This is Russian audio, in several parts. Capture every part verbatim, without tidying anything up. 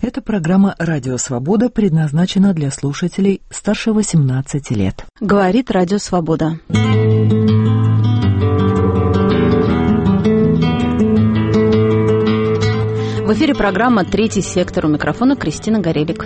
Эта программа «Радио Свобода» предназначена для слушателей старше восемнадцати лет. Говорит Радио Свобода. В эфире программа «Третий сектор». У микрофона Кристина Горелик.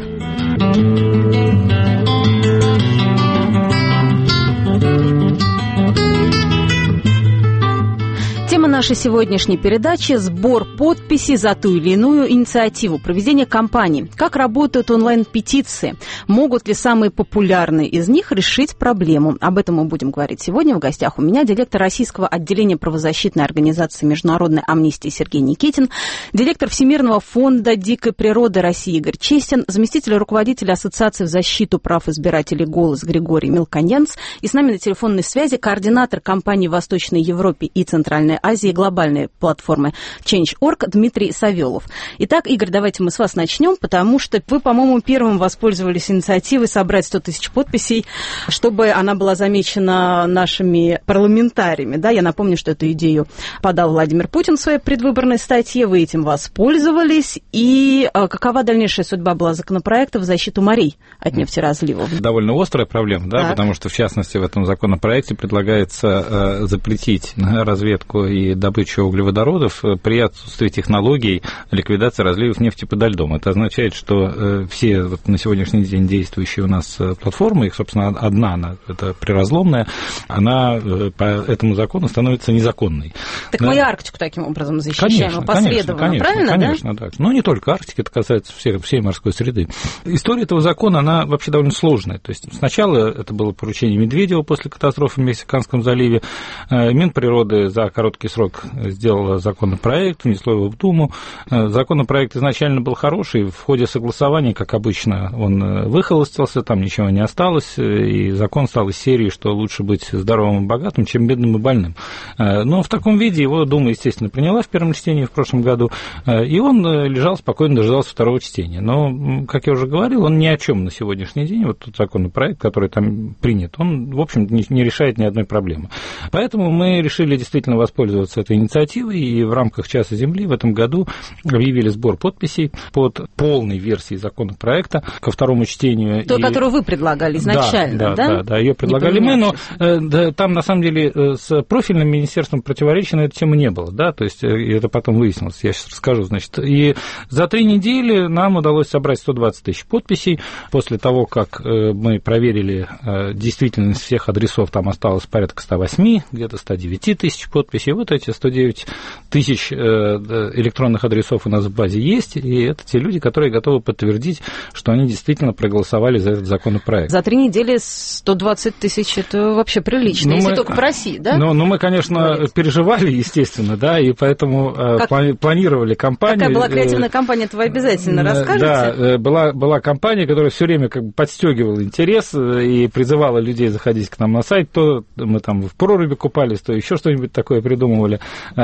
Тема нашей сегодняшней передачи – сбор подписей за ту или иную инициативу, проведение кампаний. Как работают онлайн-петиции? Могут ли самые популярные из них решить проблему? Об этом мы будем говорить сегодня. В гостях у меня директор российского отделения правозащитной организации «Международная амнистия» Сергей Никитин, директор Всемирного фонда дикой природы России Игорь Честин, заместитель руководителя Ассоциации в защиту прав избирателей «Голос» Григорий Мелконянц, и с нами на телефонной связи координатор кампании в Восточной Европе и Центральной Азии глобальной платформы Change точка орг Дмитрий Савелов. Итак, Игорь, давайте мы с вас начнем, потому что вы, по-моему, первым воспользовались инициативой собрать сто тысяч подписей, чтобы она была замечена нашими парламентариями. Да, я напомню, что эту идею подал Владимир Путин в своей предвыборной статье, вы этим воспользовались. И какова дальнейшая судьба была законопроекта в защиту морей от нефтеразливов? Довольно острая проблема, да, так. Потому что, в частности, в этом законопроекте предлагается э, запретить разведку и добычу углеводородов при отсутствии технологий ликвидации разливов нефти подо льдом. Это означает, что все вот на сегодняшний день действующие у нас платформы, их, собственно, одна, она, это приразломная, она по этому закону становится незаконной. Так да? Мы и Арктику таким образом защищаем, конечно, опосредованно, конечно, правильно, конечно, да? Да. Но не только Арктики, это касается всей, всей морской среды. История этого закона, она вообще довольно сложная. То есть сначала это было поручение Медведева после катастрофы в Мексиканском заливе. Минприроды за короткий срок сделала законопроект, внесло его в Думу. Законопроект изначально был хороший, в ходе согласования, как обычно, он выхолостился, там ничего не осталось, и закон стал из серии, что лучше быть здоровым и богатым, чем бедным и больным. Но в таком виде его Дума, естественно, приняла в первом чтении в прошлом году, и он лежал спокойно, дожидался второго чтения. Но, как я уже говорил, он ни о чем на сегодняшний день, вот тот законопроект, который там принят, он, в общем, не решает ни одной проблемы. Поэтому мы решили действительно воспользоваться этой инициативой, и в рамках «Часа земли» в этом году объявили сбор подписей под полной версией законопроекта ко второму чтению. То, и... которую вы предлагали изначально, да? Да, да, да, да, ее предлагали мы, но да, там, на самом деле, с профильным министерством противоречия на эту тему не было, да, то есть это потом выяснилось, я сейчас расскажу, значит, и за три недели нам удалось собрать сто двадцать тысяч подписей. После того, как мы проверили действительность всех адресов, там осталось порядка сто восемь, где-то сто девять тысяч подписей, вот эти сто девять тысяч электронных адресов у нас в базе есть, и это те люди, которые готовы подтвердить, что они действительно проголосовали за этот законопроект. За три недели сто двадцать тысяч – это вообще прилично, ну, если мы, только в России, да? Ну, ну мы, конечно, говорить. переживали, естественно, да, и поэтому как, планировали кампанию. Какая была креативная кампания, это вы обязательно расскажете? Да, была, была кампания, которая все время как бы подстегивала интерес и призывала людей заходить к нам на сайт, то мы там в проруби купались, то еще что-нибудь такое придумывали,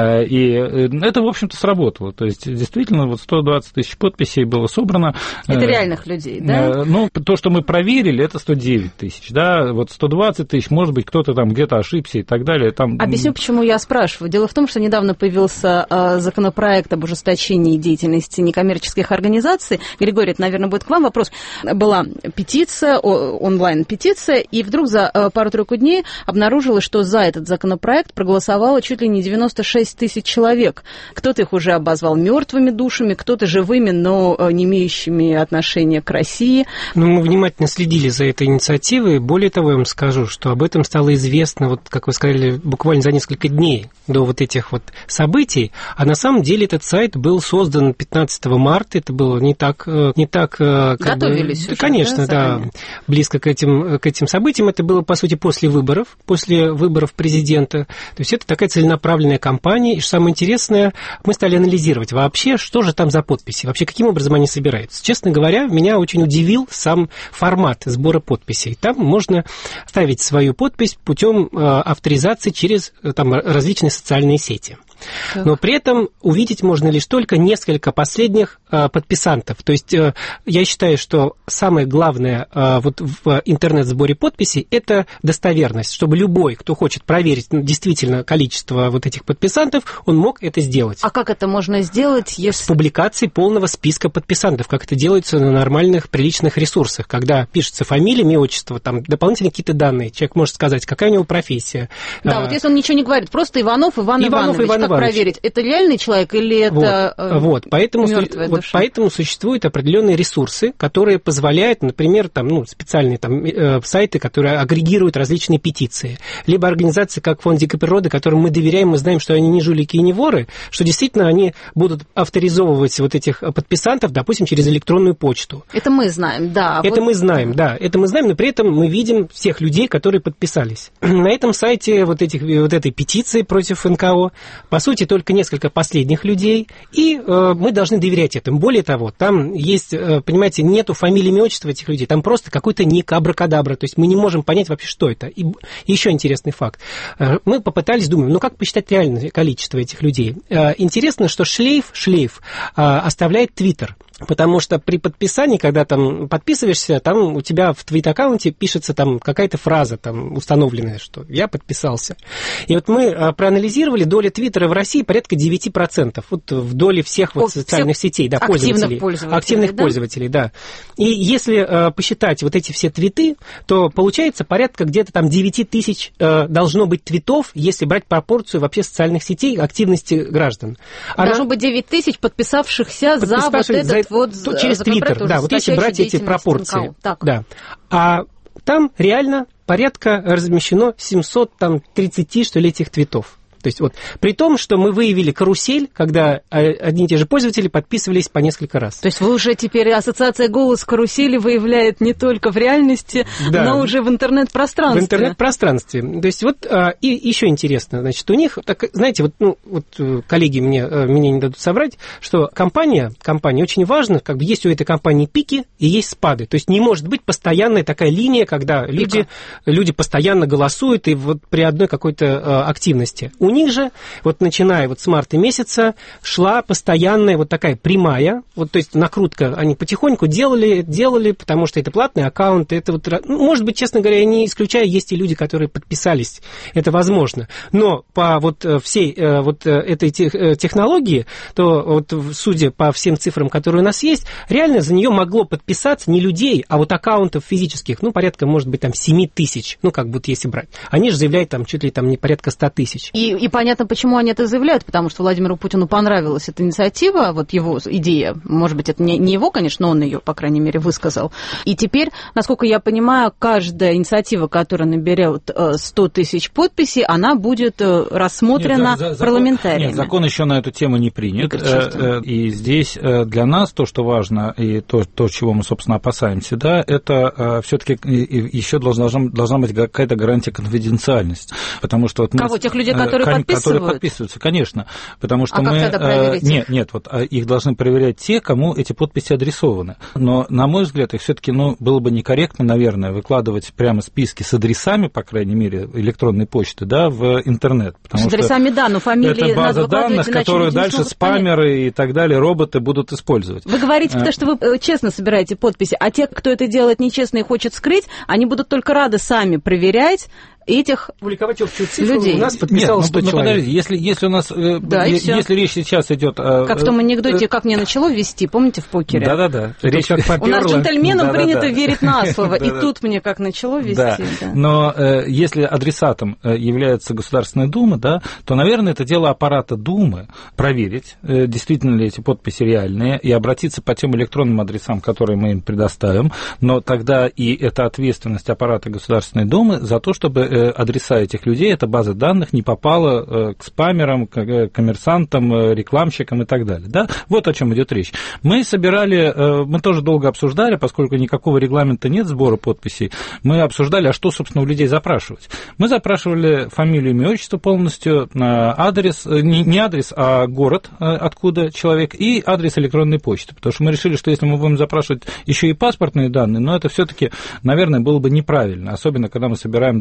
и это, в общем-то, сработало. То есть, действительно, вот сто двадцать тысяч подписей было собрано. Это реальных людей, да? Ну, то, что мы проверили, это сто девять тысяч, да, вот сто двадцать тысяч, может быть, кто-то там где-то ошибся и так далее. Там... Объясню, почему я спрашиваю. Дело в том, что недавно появился законопроект об ужесточении деятельности некоммерческих организаций. Григорий, это, наверное, будет к вам вопрос. Была петиция, онлайн-петиция, и вдруг за пару-тройку дней обнаружилось, что за этот законопроект проголосовало чуть ли не девяносто шесть тысяч человек. Кто-то их уже обозвал мертвыми душами, кто-то живыми, но не имеющими отношения к России. Ну, мы внимательно следили за этой инициативой. Более того, я вам скажу, что об этом стало известно, вот, как вы сказали, буквально за несколько дней до вот этих вот событий. А на самом деле этот сайт был создан пятнадцатого марта. Это было не так... Не так Готовились бы, уже, конечно, да, да, близко к этим, к этим событиям. Это было, по сути, после выборов, после выборов президента. То есть это такая целенаправленная кампания. И что самое интересное, мы стали анализировать вообще, что же там за подписи, вообще каким образом они собираются. Честно говоря, меня очень удивил сам формат сбора подписей. Там можно ставить свою подпись путем авторизации через там, различные социальные сети. Так. Но при этом увидеть можно лишь только несколько последних э, подписантов. То есть э, я считаю, что самое главное э, вот в интернет-сборе подписей – это достоверность, чтобы любой, кто хочет проверить ну, действительно количество вот этих подписантов, он мог это сделать. А как это можно сделать, если... С публикацией полного списка подписантов, как это делается на нормальных, приличных ресурсах, когда пишется фамилия, имя, отчество, там дополнительные какие-то данные. Человек может сказать, какая у него профессия. Да, а, вот если он ничего не говорит, просто Иванов Иван Иванов, Иванович, Иван как Иванович. Проверить, это реальный человек или это вот, э, вот. Поэтому, мертвая вот, душа? Поэтому существуют определенные ресурсы, которые позволяют, например, там, ну, специальные там, э, сайты, которые агрегируют различные петиции, либо организации, как Фонд дикой природы, которым мы доверяем, мы знаем, что они не жулики и не воры, что действительно они будут авторизовывать вот этих подписантов, допустим, через электронную почту. Это мы знаем, да. Это вот... мы знаем, да. Это мы знаем, но при этом мы видим всех людей, которые подписались. На этом сайте вот, этих, вот этой петиции против эн ка о, по сути, только несколько последних людей, и э, мы должны доверять этому. Более того, там есть, э, понимаете, нету фамилии, имя, отчества этих людей, там просто какой-то ник абракадабра, то есть мы не можем понять вообще, что это. И еще интересный факт. Э, мы попытались, думаем, ну как посчитать реальное количество этих людей? Э, интересно, что шлейф, шлейф э, оставляет Твиттер. Потому что при подписании, когда там подписываешься, там у тебя в твит-аккаунте пишется там какая-то фраза там установленная, что я подписался. И вот мы проанализировали долю Твиттера в России порядка девять процентов. Вот в доле всех вот социальных всех сетей, да, активных пользователей. пользователей. Активных да? пользователей, да. И если э, посчитать вот эти все твиты, то получается порядка где-то там девять тысяч э, должно быть твитов, если брать пропорцию вообще социальных сетей активности граждан. Она... Должно быть девять тысяч подписавшихся за вот этот за... вот через Твиттер, да, вот если брать эти пропорции. Да. А там реально порядка размещено семьсот тридцать, что ли, этих твитов. То есть вот при том, что мы выявили карусель, когда одни и те же пользователи подписывались по несколько раз. То есть вы уже теперь ассоциация «Голос карусели» выявляет не только в реальности, да, но уже в интернет-пространстве. В интернет-пространстве. То есть вот и еще интересно, значит, у них, так, знаете, вот, ну, вот коллеги мне, меня не дадут соврать, что компания, компания очень важна, как бы есть у этой компании пики и есть спады. То есть не может быть постоянная такая линия, когда люди, люди постоянно голосуют и вот при одной какой-то активности. У них же, вот начиная вот с марта месяца, шла постоянная вот такая прямая, вот, то есть накрутка, они потихоньку делали, делали, потому что это платные аккаунты, это вот, ну, может быть, честно говоря, я не исключаю, есть и люди, которые подписались, это возможно, но по вот всей вот этой технологии, то вот, судя по всем цифрам, которые у нас есть, реально за нее могло подписаться не людей, а вот аккаунтов физических, ну, порядка, может быть, там, семь тысяч, ну, как будто если брать. Они же заявляют там чуть ли там не порядка сто тысяч. И И понятно, почему они это заявляют, потому что Владимиру Путину понравилась эта инициатива, вот его идея, может быть, это не, не его, конечно, но он ее, по крайней мере, высказал. И теперь, насколько я понимаю, каждая инициатива, которая наберет сто тысяч подписей, она будет рассмотрена нет, за, за, парламентариями. Нет, закон еще на эту тему не принят. И здесь для нас то, что важно, и то, то чего мы, собственно, опасаемся, да, это все-таки еще должна, должна быть какая-то гарантия конфиденциальности. Потому что вот мы... Кого? Тех людей, которые Которые подписываются, конечно, потому что а мы... как тогда проверить? Нет, нет, вот их должны проверять те, кому эти подписи адресованы. Но, на мой взгляд, их все-таки, ну, было бы некорректно, наверное, выкладывать прямо списки с адресами, по крайней мере, электронной почты, да, в интернет. С адресами, да, но фамилии это база данных, которую дальше спамеры и так далее, роботы будут использовать. Вы говорите, потому что вы честно собираете подписи, а те, кто это делает нечестно и хочет скрыть, они будут только рады сами проверять этих публиковать общую цифру. Людей. У нас подписалось сто человек. Ну, подождите, если, если у нас, да, е- если речь сейчас идет... Как в том анекдоте, как мне начало вести, помните, в покере? Да-да-да. Речь как попёрло. У нас джентльменам принято верить на слово, и тут мне как начало вести. Но если адресатом является Государственная Дума, да, то, наверное, это дело аппарата Думы проверить, действительно ли эти подписи реальные, и обратиться по тем электронным адресам, которые мы им предоставим, но тогда и это ответственность аппарата Государственной Думы за то, чтобы адреса этих людей, эта база данных не попала к спамерам, к коммерсантам, рекламщикам и так далее. Да? Вот о чем идет речь. Мы собирали, мы тоже долго обсуждали, поскольку никакого регламента нет сбора подписей, мы обсуждали, а что, собственно, у людей запрашивать. Мы запрашивали фамилию, имя, отчество полностью, адрес, не адрес, а город, откуда человек, и адрес электронной почты. Потому что мы решили, что если мы будем запрашивать еще и паспортные данные, но это все-таки, наверное, было бы неправильно, особенно когда мы собираем данные через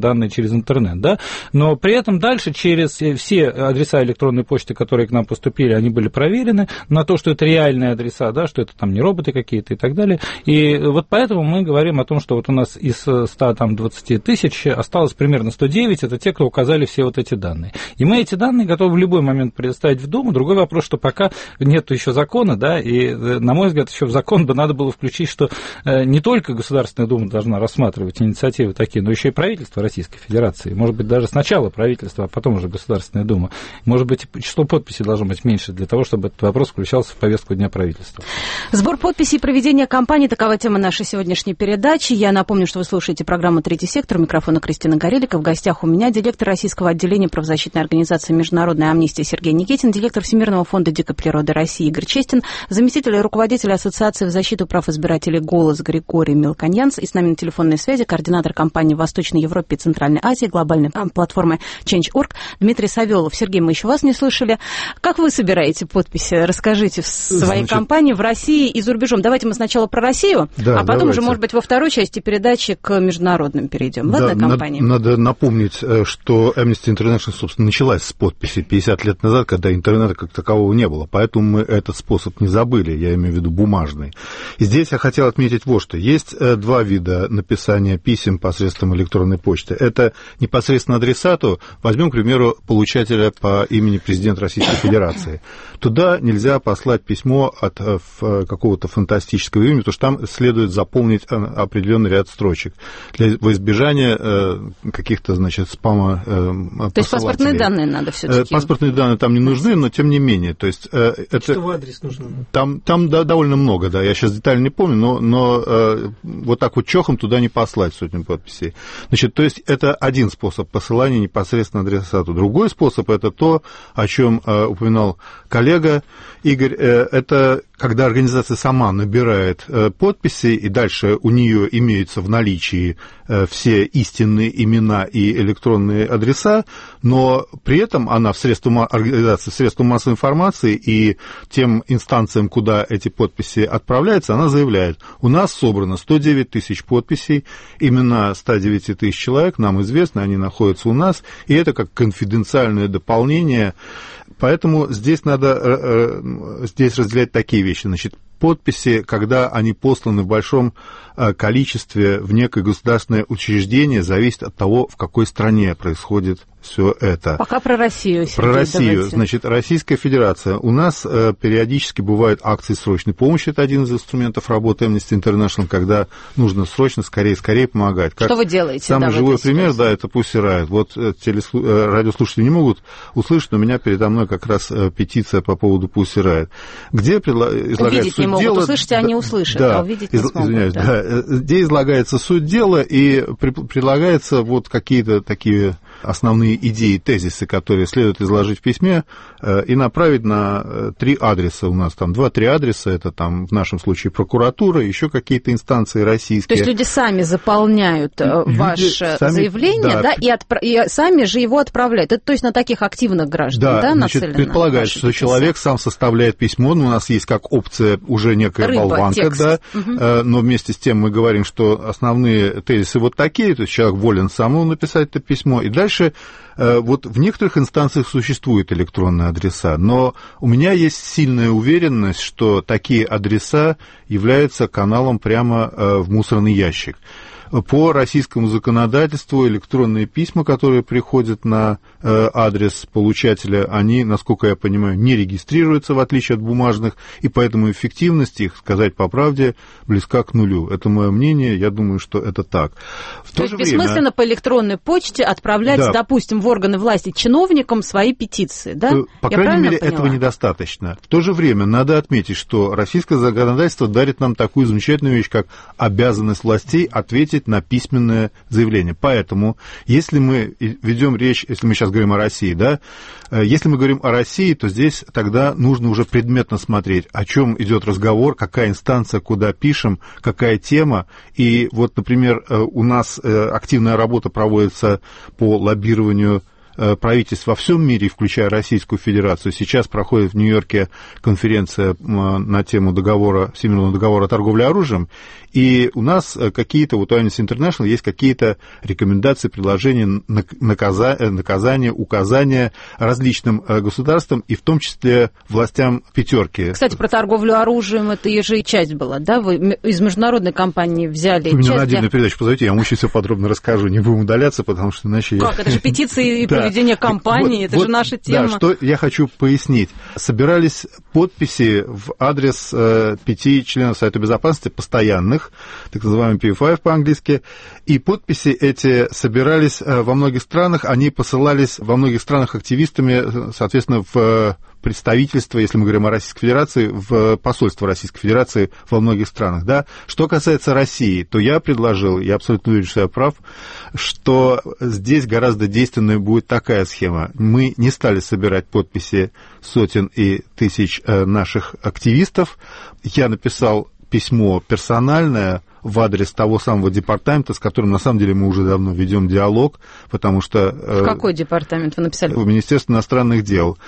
через интернет, да, но при этом дальше через все адреса электронной почты, которые к нам поступили, они были проверены на то, что это реальные адреса, да, что это там не роботы какие-то и так далее, и вот поэтому мы говорим о том, что вот у нас из ста двадцати тысяч осталось примерно сто девять, это те, кто указали все вот эти данные, и мы эти данные готовы в любой момент предоставить в Думу. Другой вопрос, что пока нет еще закона, да, и, на мой взгляд, еще в закон бы надо было включить, что не только Государственная Дума должна рассматривать инициативы такие, но еще и правительство Российской Федерации. Может быть, даже сначала правительство, а потом уже Государственная Дума. Может быть, число подписей должно быть меньше для того, чтобы этот вопрос включался в повестку дня правительства. Сбор подписей и проведение кампании – такова тема нашей сегодняшней передачи. Я напомню, что вы слушаете программу «Третий сектор». У микрофона Кристина Горелика. В гостях у меня директор Российского отделения правозащитной организации «Международная амнистия» Сергей Никитин, директор Всемирного фонда дикой природы России Игорь Честин, заместитель и руководитель Ассоциации в защиту прав избирателей «Голос» Григорий Мелконьянц. И с нами на телефонной связи координатор кампании в Восточной Европе и Центральной Азии глобальной платформы Change точка орг Дмитрий Савелов. Сергей, мы еще вас не слышали. Как вы собираете подписи? Расскажите в своей Значит... кампании в России и за рубежом. Давайте мы сначала про Россию, да, а потом давайте. уже, может быть, во второй части передачи к международным перейдем. Ладно, да, кампании? Надо, надо напомнить, что Amnesty International, собственно, началась с подписи пятьдесят лет назад, когда интернета как такового не было. Поэтому мы этот способ не забыли, я имею в виду бумажный. И здесь я хотел отметить вот что. Есть два вида написания писем посредством электронной почты. Это непосредственно адресату. Возьмем, к примеру, получателя по имени президента Российской Федерации. Туда нельзя послать письмо от какого-то фантастического имени, потому что там следует заполнить определенный ряд строчек для, во избежание каких-то, значит, спама посылателей. То есть паспортные данные надо все-таки? Паспортные данные там не нужны, но тем не менее. То есть, это, что адрес нужен? Там, там да, довольно много, да, я сейчас детально не помню, но, но э, вот так вот чохом туда не послать сотню подписей. Значит, то есть это один способ посылания непосредственно адресату. Другой способ – это то, о чем э, упоминал коллега Игорь, э, это когда организация сама набирает э, подписи, и дальше у нее имеются в наличии э, все истинные имена и электронные адреса, но при этом она в средства организации, в средства массовой информации и тем инстанциям, куда эти подписи отправляются, она заявляет: у нас собрано сто девять тысяч подписей, имена ста девяти тысяч человек нам известны, они находятся у нас, и это как конфиденциальное дополнение. Поэтому здесь надо здесь разделять такие вещи. Значит, подписи, когда они посланы в большом количестве в некое государственное учреждение, зависит от того, в какой стране происходит все это. Пока про Россию. Про Россию. Давайте. Значит, Российская Федерация. У нас периодически бывают акции срочной помощи. Это один из инструментов работы Amnesty International, когда нужно срочно, скорее-скорее помогать. Как что вы делаете? Самый да, живой пример, да, это Pussy Riot. Вот телеслу... радиослушатели не могут услышать, но у меня передо мной как раз петиция по поводу Pussy Riot, где излагается увидеть суть не могут, дела. услышать, а не услышат, да, а увидеть не из... смогут. Извиняюсь, да. Да. Где излагается суть дела и предлагается вот какие-то такие основные идеи, тезисы, которые следует изложить в письме, и направить на три адреса. У нас там два-три адреса, это там в нашем случае прокуратура, еще какие-то инстанции российские. То есть люди сами заполняют люди ваше сами, заявление, да, да, и, отпра- и сами же его отправляют. Это то есть на таких активных граждан, да, да значит, нацелено? Предполагается, что человек сам составляет письмо, но у нас есть как опция уже некая Рыба, болванка, текст. Да, угу. Но вместе с тем мы говорим, что основные тезисы вот такие, то есть человек волен самому написать это письмо, и дальше вот в некоторых инстанциях существуют электронные адреса, но у меня есть сильная уверенность, что такие адреса являются каналом прямо в мусорный ящик. По российскому законодательству электронные письма, которые приходят на адрес получателя, они, насколько я понимаю, не регистрируются, в отличие от бумажных, и поэтому эффективность их, сказать по правде, близка к нулю. Это мое мнение, я думаю, что это так. В то, то есть бессмысленно время... по электронной почте отправлять, да. допустим, в органы власти чиновникам свои петиции, да? По я крайней мере, поняла? этого недостаточно. В то же время надо отметить, что российское законодательство дарит нам такую замечательную вещь, как обязанность властей ответить на письменное заявление. Поэтому, если мы ведем речь, если мы сейчас говорим о России, да, если мы говорим о России, то здесь тогда нужно уже предметно смотреть, о чем идет разговор, какая инстанция, куда пишем, какая тема. И вот, например, у нас активная работа проводится по лоббированию правительств во всем мире, включая Российскую Федерацию. Сейчас проходит в Нью-Йорке конференция на тему договора, Всемирного договора о торговле оружием, и у нас какие-то, вот у Amnesty International есть какие-то рекомендации, предложения, наказания, указания различным государствам, и в том числе властям пятерки. Кстати, про торговлю оружием, это же и часть была, да? Вы из международной компании взяли Вы часть... меня на отдельную передачу позовите, я вам очень все подробно расскажу, не будем удаляться, потому что иначе... Как? Это же петиции и проведение кампании, это же наша тема. Да, что я хочу пояснить. Собирались подписи в адрес пяти членов Совета Безопасности, постоянных, так называемый пи пять по-английски, и подписи эти собирались во многих странах, они посылались во многих странах активистами, соответственно, в представительство, если мы говорим о Российской Федерации, в посольство Российской Федерации во многих странах. Да? Что касается России, то я предложил, я абсолютно уверен, что я прав, что здесь гораздо действенной будет такая схема. Мы не стали собирать подписи сотен и тысяч наших активистов. Я написал письмо персональное в адрес того самого департамента, с которым, на самом деле, мы уже давно ведем диалог, потому что... В какой департамент вы написали? В Министерство иностранных дел.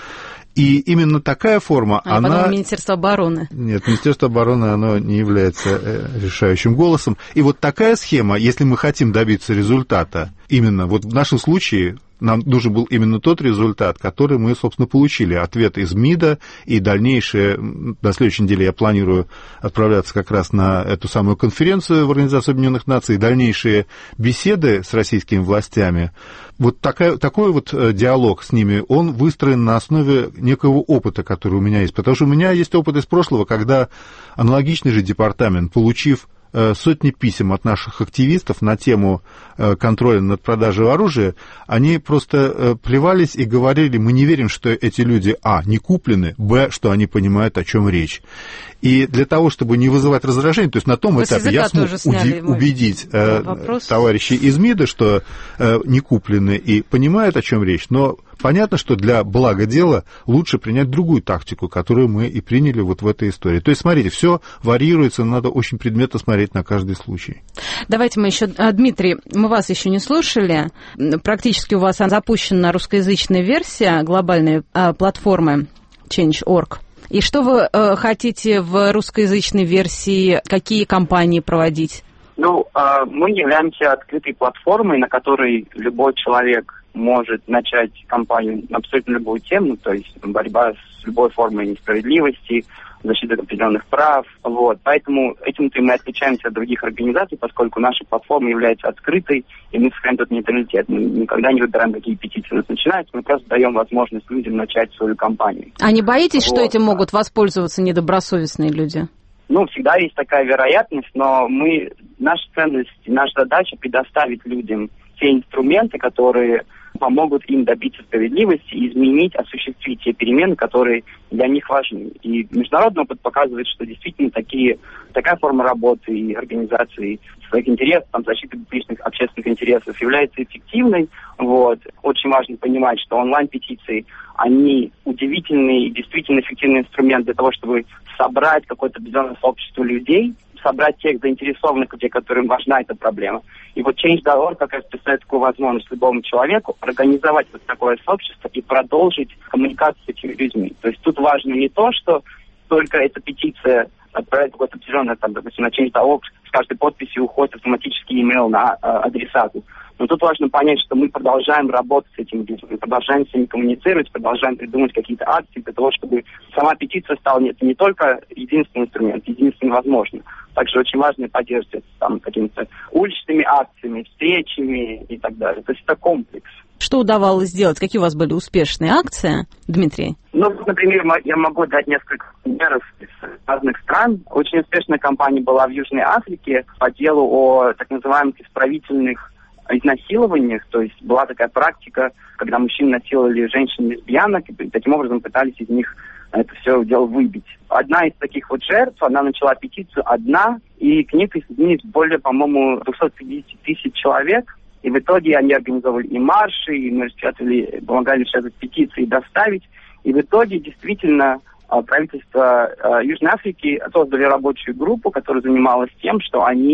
И именно такая форма, а, она... Потом Министерство обороны. Нет, Министерство обороны, оно не является решающим голосом. И вот такая схема, если мы хотим добиться результата, именно вот в нашем случае... Нам нужен был именно тот результат, который мы, собственно, получили. Ответ из МИДа, и дальнейшее, на следующей неделе я планирую отправляться как раз на эту самую конференцию в Организацию Объединенных Наций, дальнейшие беседы с российскими властями. Вот такая, такой вот диалог с ними, он выстроен на основе некого опыта, который у меня есть. Потому что у меня есть опыт из прошлого, когда аналогичный же департамент, получив сотни писем от наших активистов на тему контроля над продажей оружия, они просто плевались и говорили, мы не верим, что эти люди, а, не куплены, б, что они понимают, о чем речь. И для того, чтобы не вызывать раздражение, то есть на том Вы этапе я смог уди- убедить э, товарищей из МИДа, что э, не куплены и понимают, о чем речь, но понятно, что для блага дела лучше принять другую тактику, которую мы и приняли вот в этой истории. То есть, смотрите, все варьируется, надо очень предметно смотреть на каждый случай. Давайте мы еще, Дмитрий, мы вас еще не слушали. Практически у вас запущена русскоязычная версия глобальной а, платформы Change точка орг. И что вы э, хотите в русскоязычной версии, какие кампании проводить? Ну, э, мы являемся открытой платформой, на которой любой человек может начать кампанию на абсолютно любую тему, то есть борьба с любой формой несправедливости, защита определенных прав. Вот. Поэтому этим-то мы отличаемся от других организаций, поскольку наша платформа является открытой, и мы сохраняем тот нейтралитет. Мы никогда не выбираем, какие петиции у нас начинаются, мы просто даем возможность людям начать свою кампанию. А не боитесь, вот. что этим могут воспользоваться недобросовестные люди? Ну, всегда есть такая вероятность, но мы, наша ценность, наша задача предоставить людям те инструменты, которые помогут им добиться справедливости и изменить, осуществить те перемены, которые для них важны. И международный опыт показывает, что действительно такие, такая форма работы и организации своих интересов, там, защиты публичных общественных интересов является эффективной. Вот. Очень важно понимать, что онлайн-петиции, они удивительный и действительно эффективный инструмент для того, чтобы собрать какое-то определенное сообщество людей, собрать тех заинтересованных людей, которым важна эта проблема. И вот Change точка орг как раз представляет такую возможность любому человеку организовать вот такое сообщество и продолжить коммуникацию с этими людьми. То есть тут важно не то, что только эта петиция отправляет какое-то определенное, там, допустим, на Change точка орг, с каждой подписью уходит автоматический имейл на э, адресату. Но тут важно понять, что мы продолжаем работать с этими людьми, мы продолжаем с ними коммуницировать, продолжаем придумывать какие-то акции для того, чтобы сама петиция стала не, не только единственный инструмент, единственный возможный. Также очень важно поддерживать там какими-то уличными акциями, встречами и так далее. То есть это комплекс. Что удавалось сделать? Какие у вас были успешные акции, Дмитрий? Ну, например, я могу дать несколько примеров из разных стран. Очень успешная кампания была в Южной Африке по делу о так называемых исправительных изнасилованиях. То есть была такая практика, когда мужчины насиловали женщин-лесбиянок и таким образом пытались из них это все дело выбить. Одна из таких вот жертв, она начала петицию одна, и к ней присоединились более, по-моему, двести пятьдесят тысяч человек. И в итоге они организовали и марши, и мы распечатали, помогали распечатать петиции и доставить. И в итоге действительно правительство Южной Африки создали рабочую группу, которая занималась тем, что они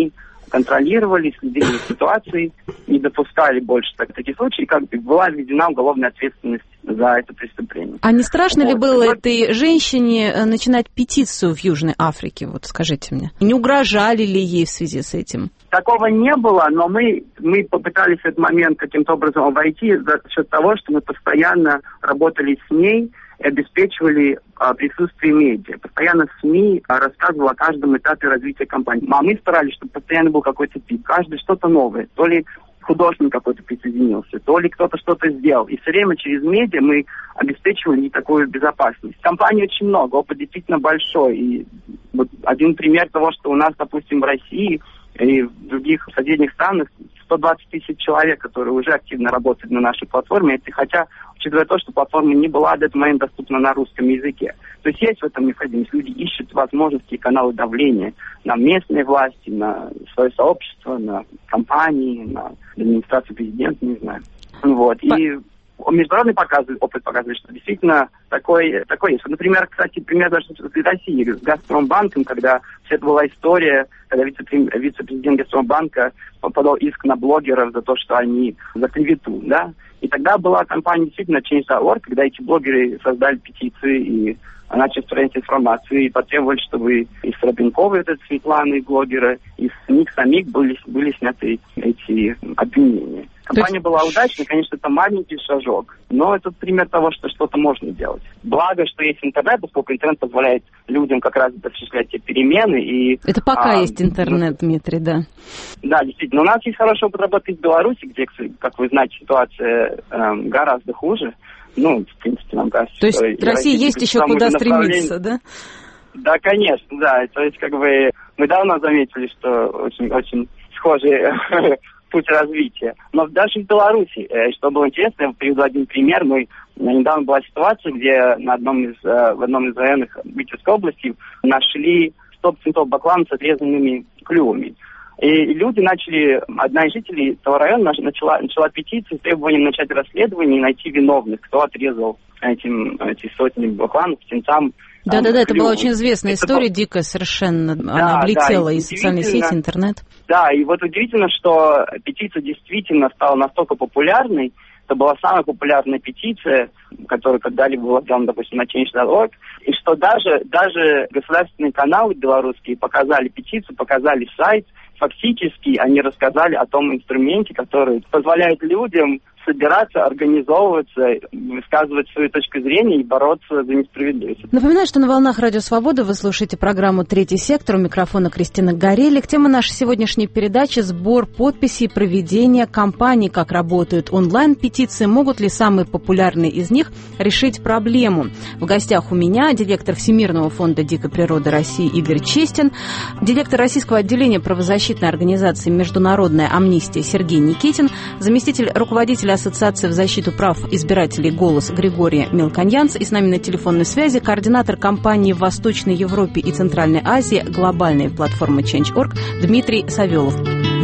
контролировали, следили за ситуацией, не допускали больше так, таких случаев, как была введена уголовная ответственность за это преступление. А не страшно вот. ли было вот. этой женщине начинать петицию в Южной Африке? Вот скажите мне. Не угрожали ли ей в связи с этим? Такого не было, но мы, мы попытались этот момент каким-то образом обойти за счет того, что мы постоянно работали с ней и обеспечивали а, присутствие медиа. Постоянно СМИ а, рассказывала о каждом этапе развития компании. А мы старались, чтобы постоянно был какой-то пик. Каждый что-то новое. То ли художник какой-то присоединился, то ли кто-то что-то сделал. И все время через медиа мы обеспечивали такую безопасность. Компаний очень много, опыт действительно большой. И вот один пример того, что у нас, допустим, в России и в других соседних странах сто двадцать тысяч человек, которые уже активно работают на нашей платформе, это хотя, учитывая то, что платформа не была до этого момента доступна на русском языке. То есть есть в этом необходимость. Люди ищут возможности и каналы давления на местные власти, на свое сообщество, на компании, на администрацию президента, не знаю. Вот. И международный показывает, опыт показывает, что действительно такой, такой есть. Например, кстати, пример даже с Россией, с Газпромбанком, когда вся эта была история, когда вице-президент, вице-президент Газпромбанка подал иск на блогеров за то, что они за клевету, да. И тогда была компания действительно Change точка орг, когда эти блогеры создали петиции и начали распространять информацию и потребовали, чтобы и с Рабинковой, это Светланы, блогера, и с них самих были, были сняты эти обвинения. Компания была удачной, конечно, это маленький шажок, но это пример того, что что-то можно делать. Благо, что есть интернет, поскольку интернет позволяет людям как раз осуществлять те перемены. И, это пока а, есть интернет, ну, Дмитрий, да. Да, действительно. У нас есть хороший опыт работы в Беларуси, где, как вы знаете, ситуация э, гораздо хуже. Ну, в принципе, нам кажется, то есть в России есть еще куда стремиться, да? Да, конечно, да. То есть, как бы, мы давно заметили, что очень-очень схожий путь развития. Но даже в Беларуси, что было интересно, я приведу один пример. Мы, недавно была ситуация, где на одном из, в одном из районов Витебской области нашли сто центов баклана с отрезанными клювами. И люди начали, одна из жителей этого района начала, начала петицию с требованием начать расследование и найти виновных, кто отрезал этим, эти сотни бакланов птенцам. Да-да-да, это была очень известная это история, был... дикая совершенно. Да, она облетела да, и социальные сети, интернет. Да, и вот удивительно, что петиция действительно стала настолько популярной. Это была самая популярная петиция, которая когда-либо была сделана, допустим, на Change точка орг. И что даже, даже государственные каналы белорусские показали петицию, показали сайт. Фактически они рассказали о том инструменте, который позволяет людям собираться, организовываться, высказывать свою точку зрения и бороться за несправедливость. Напоминаю, что на волнах Радио Свобода вы слушаете программу «Третий сектор». У микрофона Кристина Горелик. Тема нашей сегодняшней передачи – сбор подписей, проведение кампаний, как работают онлайн-петиции, могут ли самые популярные из них решить проблему. В гостях у меня директор Всемирного фонда дикой природы России Игорь Честин, директор российского отделения правозащитной организации «Международная амнистия» Сергей Никитин, заместитель руководителя Ассоциации в защиту прав избирателей «Голос» Григорий Мелконьянц, и с нами на телефонной связи координатор кампании в Восточной Европе и Центральной Азии глобальной платформы Change точка орг Дмитрий Савелов.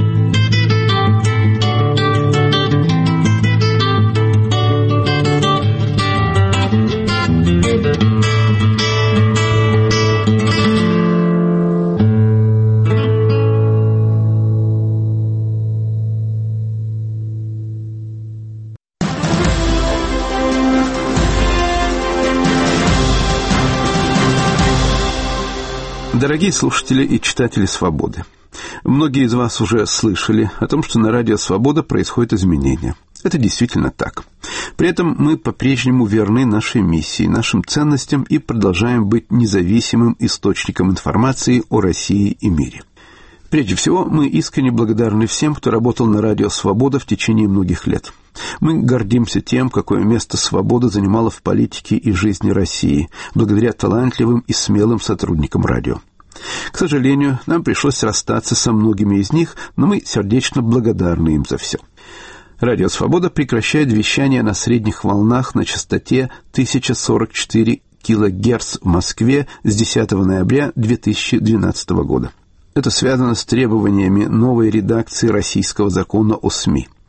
Дорогие слушатели и читатели «Свободы», многие из вас уже слышали о том, что на радио «Свобода» происходят изменения. Это действительно так. При этом мы по-прежнему верны нашей миссии, нашим ценностям и продолжаем быть независимым источником информации о России и мире. Прежде всего, мы искренне благодарны всем, кто работал на радио «Свобода» в течение многих лет. Мы гордимся тем, какое место свобода занимала в политике и жизни России, благодаря талантливым и смелым сотрудникам радио. К сожалению, нам пришлось расстаться со многими из них, но мы сердечно благодарны им за все. Радио «Свобода» прекращает вещание на средних волнах на частоте тысяча сорок четыре килогерц в Москве с десятого ноября две тысячи двенадцатого года. Это связано с требованиями новой редакции российского закона о СМИ.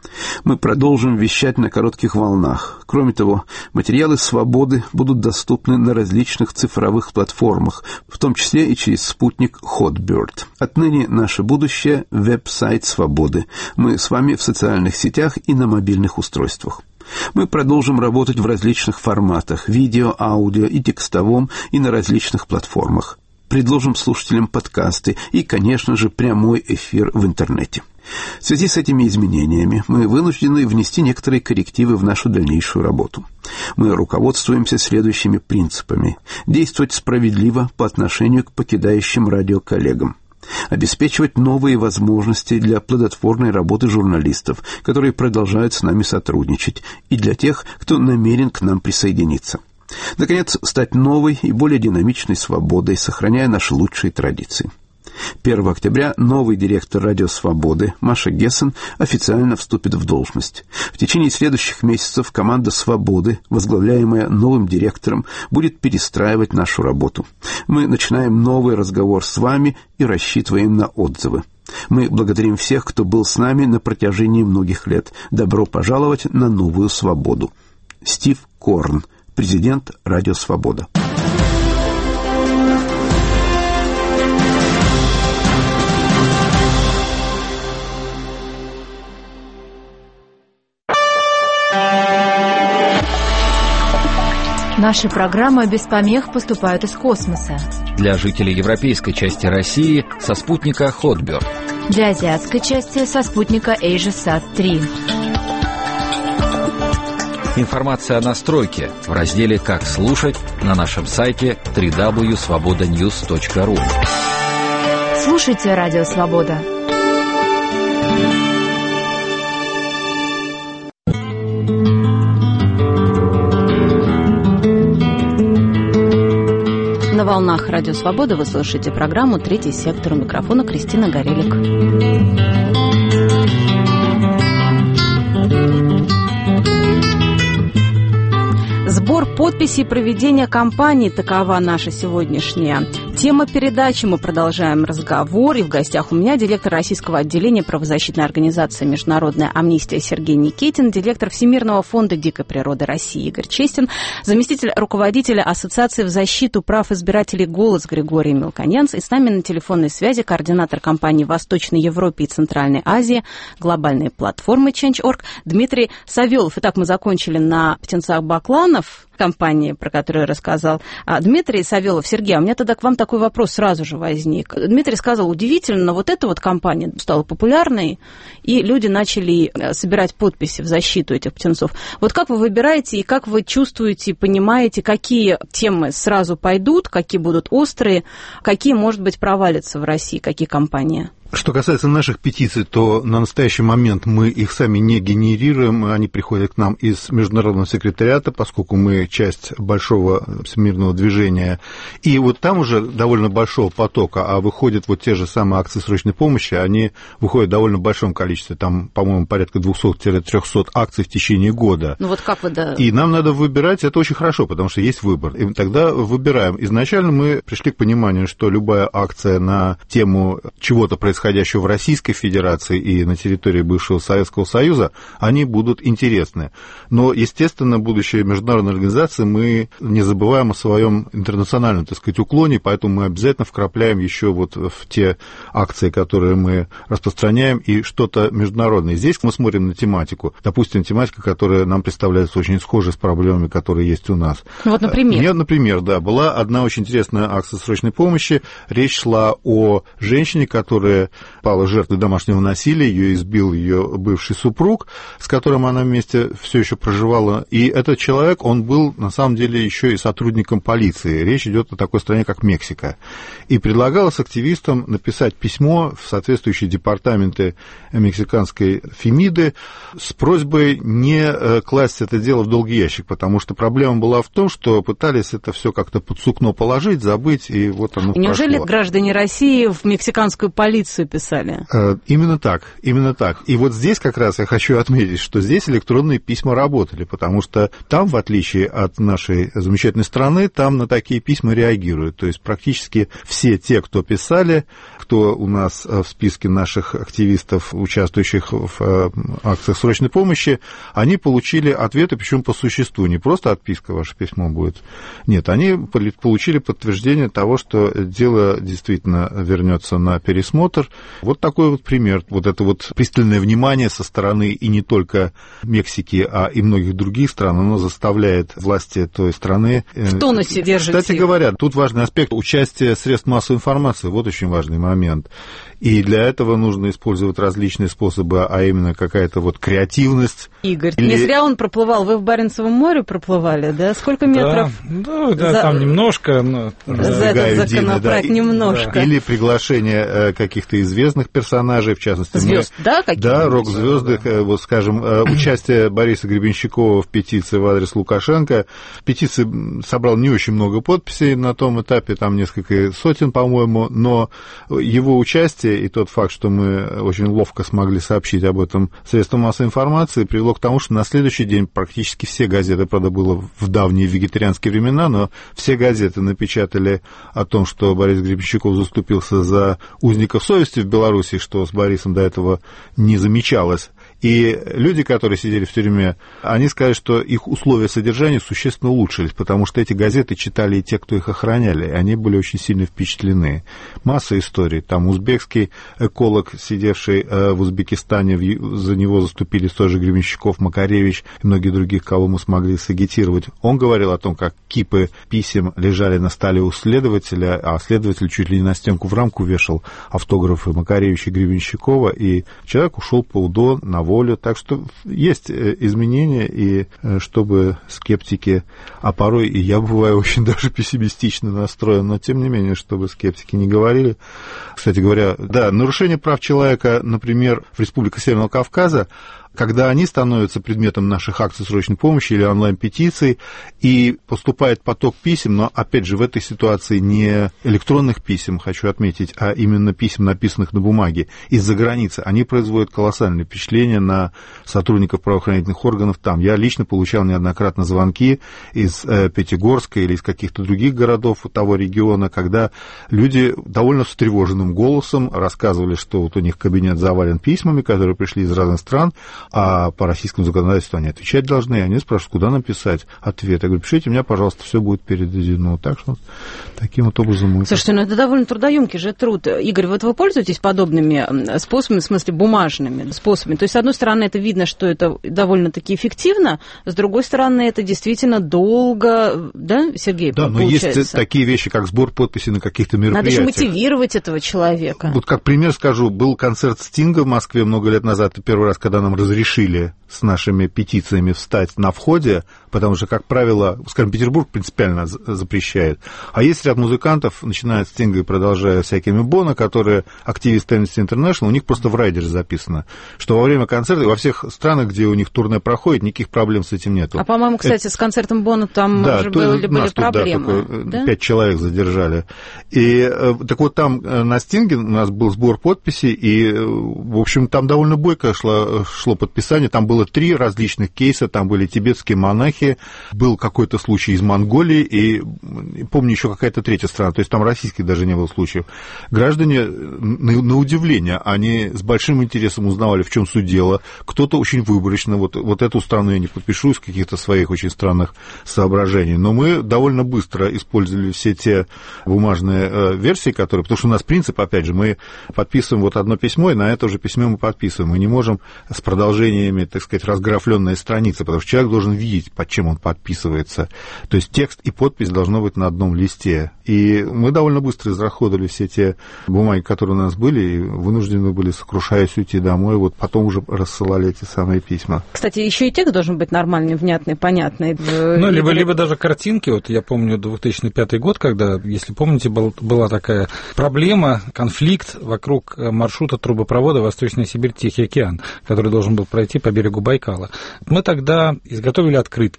Мы продолжим вещать на коротких волнах. Кроме того, материалы «Свободы» будут доступны на различных цифровых платформах, в том числе и через спутник Hotbird. Отныне наше будущее – веб-сайт «Свободы». Мы с вами в социальных сетях и на мобильных устройствах. Мы продолжим работать в различных форматах – видео, аудио и текстовом, и на различных платформах. Предложим слушателям подкасты и, конечно же, прямой эфир в интернете. В связи с этими изменениями мы вынуждены внести некоторые коррективы в нашу дальнейшую работу. Мы руководствуемся следующими принципами. Действовать справедливо по отношению к покидающим радио коллегам. Обеспечивать новые возможности для плодотворной работы журналистов, которые продолжают с нами сотрудничать, и для тех, кто намерен к нам присоединиться. Наконец, стать новой и более динамичной свободой, сохраняя наши лучшие традиции. первого октября новый директор «Радио Свободы» Маша Гессен официально вступит в должность. В течение следующих месяцев команда «Свободы», возглавляемая новым директором, будет перестраивать нашу работу. Мы начинаем новый разговор с вами и рассчитываем на отзывы. Мы благодарим всех, кто был с нами на протяжении многих лет. Добро пожаловать на новую свободу. Стив Корн, президент «Радио Свобода». Наши программы без помех поступают из космоса. Для жителей европейской части России со спутника Hotbird. Для азиатской части со спутника AsiaSat три. Информация о настройке в разделе «Как слушать» на нашем сайте дабл ю дабл ю дабл ю точка свобода ньюс точка ру. Слушайте «Радио Свобода». На волнах «Радио Свобода» вы слушаете программу «Третий сектор». У микрофона Кристина Горелик. Сбор подписей проведения кампании – такова наша сегодняшняя тема передачи. Мы продолжаем разговор. И в гостях у меня директор российского отделения правозащитной организации «Международная амнистия» Сергей Никитин, директор Всемирного фонда дикой природы России Игорь Честин, заместитель руководителя Ассоциации в защиту прав избирателей «Голос» Григорий Мелконянц. И с нами на телефонной связи координатор кампании в Восточной Европе и Центральной Азии глобальной платформы Change точка орг Дмитрий Савелов. Итак, мы закончили на птенцах бакланов, компании, про которую я рассказал а, Дмитрий Савелов. Сергей, а у меня тогда к вам такой вопрос сразу же возник. Дмитрий сказал, удивительно, но вот эта вот компания стала популярной, и люди начали собирать подписи в защиту этих птенцов. Вот как вы выбираете и как вы чувствуете, понимаете, какие темы сразу пойдут, какие будут острые, какие, может быть, провалятся в России, какие компании? Что касается наших петиций, то на настоящий момент мы их сами не генерируем, они приходят к нам из Международного секретариата, поскольку мы часть большого всемирного движения. И вот там уже довольно большого потока, а выходят вот те же самые акции срочной помощи, они выходят в довольно большом количестве, там, по-моему, порядка двести-триста акций в течение года. Ну вот как вы, да... И нам надо выбирать, это очень хорошо, потому что есть выбор. И тогда выбираем. Изначально мы пришли к пониманию, что любая акция на тему чего-то происходящего, происходящего в Российской Федерации и на территории бывшего Советского Союза, они будут интересны. Но, естественно, будучи международной организацией, мы не забываем о своем интернациональном, так сказать, уклоне, поэтому мы обязательно вкрапляем еще вот в те акции, которые мы распространяем, и что-то международное. Здесь мы смотрим на тематику. Допустим, тематика, которая нам представляется очень схожей с проблемами, которые есть у нас. Ну вот, например? Мне, например, да, была одна очень интересная акция срочной помощи. Речь шла о женщине, которая пала жертвой домашнего насилия, ее избил ее бывший супруг, с которым она вместе все еще проживала. И этот человек, он был на самом деле еще и сотрудником полиции. Речь идет о такой стране, как Мексика. И предлагалось активистам написать письмо в соответствующие департаменты мексиканской Фемиды с просьбой не класть это дело в долгий ящик, потому что проблема была в том, что пытались это все как-то под сукно положить, забыть, и вот оно Неужели прошло. Граждане России в мексиканскую полицию петицию писали. Именно так, именно так. И вот здесь как раз я хочу отметить, что здесь электронные письма работали, потому что там, в отличие от нашей замечательной страны, там на такие письма реагируют. То есть практически все те, кто писали, кто у нас в списке наших активистов, участвующих в акциях срочной помощи, они получили ответы, причем по существу, не просто отписка, ваше письмо будет. Нет, они получили подтверждение того, что дело действительно вернется на пересмотр. Вот такой вот пример. Вот это вот пристальное внимание со стороны и не только Мексики, а и многих других стран, оно заставляет власти той страны... В тонусе держать. Кстати говоря, тут важный аспект участия средств массовой информации. Вот очень важный момент. И для этого нужно использовать различные способы, а именно какая-то вот креативность. Игорь, или... не зря он проплывал. Вы в Баренцевом море проплывали, да? Сколько метров? Да, да, да, там немножко. Но... За этот законопроект да, немножко. Да. Или приглашение каких-то известных персонажей, в частности... Звезд, мы... да? Какие-то? Да, рок-звезды, да. Вот, скажем, участие Бориса Гребенщикова в петиции в адрес Лукашенко. Петиция собрала не очень много подписей на том этапе, там несколько сотен, по-моему, но его участие и тот факт, что мы очень ловко смогли сообщить об этом средствам массовой информации, привело к тому, что на следующий день практически все газеты, правда, было в давние вегетарианские времена, но все газеты напечатали о том, что Борис Гребенщиков заступился за узников совести в Беларуси, что с Борисом до этого не замечалось. И люди, которые сидели в тюрьме, они сказали, что их условия содержания существенно улучшились, потому что эти газеты читали и те, кто их охраняли, и они были очень сильно впечатлены. Масса историй. Там узбекский эколог, сидевший в Узбекистане, за него заступились тоже Гребенщиков, Макаревич и многие других, кого мы смогли сагитировать. Он говорил о том, как кипы писем лежали на столе у следователя, а следователь чуть ли не на стенку в рамку вешал автографы Макаревича и Гребенщикова, и человек ушел по УДО на волю. Так что есть изменения, и чтобы скептики, а порой и я бываю очень даже пессимистично настроен, но тем не менее, чтобы скептики не говорили. Кстати говоря, да, нарушение прав человека, например, в Республике Северного Кавказа, когда они становятся предметом наших акций срочной помощи или онлайн-петиций, и поступает поток писем, но, опять же, в этой ситуации не электронных писем, хочу отметить, а именно писем, написанных на бумаге из-за границы, они производят колоссальное впечатление на сотрудников правоохранительных органов там. Я лично получал неоднократно звонки из Пятигорска или из каких-то других городов того региона, когда люди довольно встревоженным голосом рассказывали, что вот у них кабинет завален письмами, которые пришли из разных стран, а по российскому законодательству они отвечать должны, и они спрашивают, куда написать ответ. Я говорю, пишите мне, пожалуйста, все будет передано. Так что таким вот образом мы... Слушайте, ну это довольно трудоемкий же труд. Игорь, вот вы пользуетесь подобными способами, в смысле бумажными способами? То есть, с одной стороны, это видно, что это довольно-таки эффективно, с другой стороны, это действительно долго, да, Сергей, да, получается? Но есть такие вещи, как сбор подписей на каких-то мероприятиях. Надо же мотивировать этого человека. Вот как пример скажу, был концерт Стинга в Москве много лет назад, и первый раз, когда нам разрешили с нашими петициями встать на входе, потому что, как правило, скажем, Петербург принципиально запрещает. А есть ряд музыкантов, начиная с Стинга и продолжая всякими Боно, которые активисты Amnesty International, у них просто в райдере записано, что во время концерта, во всех странах, где у них турне проходит, никаких проблем с этим нету. А, по-моему, кстати, Это... с концертом Боно там да, уже были, были тут, проблемы. Да, да? Пять человек задержали. И так вот там на Стинге у нас был сбор подписей, и, в общем, там довольно бойко шло, шло подписание, там было три различных кейса, там были тибетские монахи, был какой-то случай из Монголии, и помню еще какая-то третья страна, то есть там российских даже не было случаев. Граждане, на, на удивление, они с большим интересом узнавали, в чем суть дела. Кто-то очень выборочно, вот, вот эту страну я не подпишу из каких-то своих очень странных соображений, но мы довольно быстро использовали все те бумажные э, версии, которые, потому что у нас принцип, опять же, мы подписываем вот одно письмо, и на это же письмо мы подписываем. Мы не можем с продолжениями, так сказать, разграфленные страницы, потому что человек должен видеть, под чем он подписывается. То есть текст и подпись должно быть на одном листе. И мы довольно быстро израсходовали все те бумаги, которые у нас были, и вынуждены были, сокрушаясь, уйти домой. Вот потом уже рассылали эти самые письма. Кстати, еще и текст должен быть нормальный, внятный, понятный. Ну, либо, либо даже картинки. Вот я помню две тысячи пятый год, когда, если помните, был, была такая проблема, конфликт вокруг маршрута трубопровода Восточная Сибирь-Тихий океан, который должен был пройти по берегу Байкала. Мы тогда изготовили открытки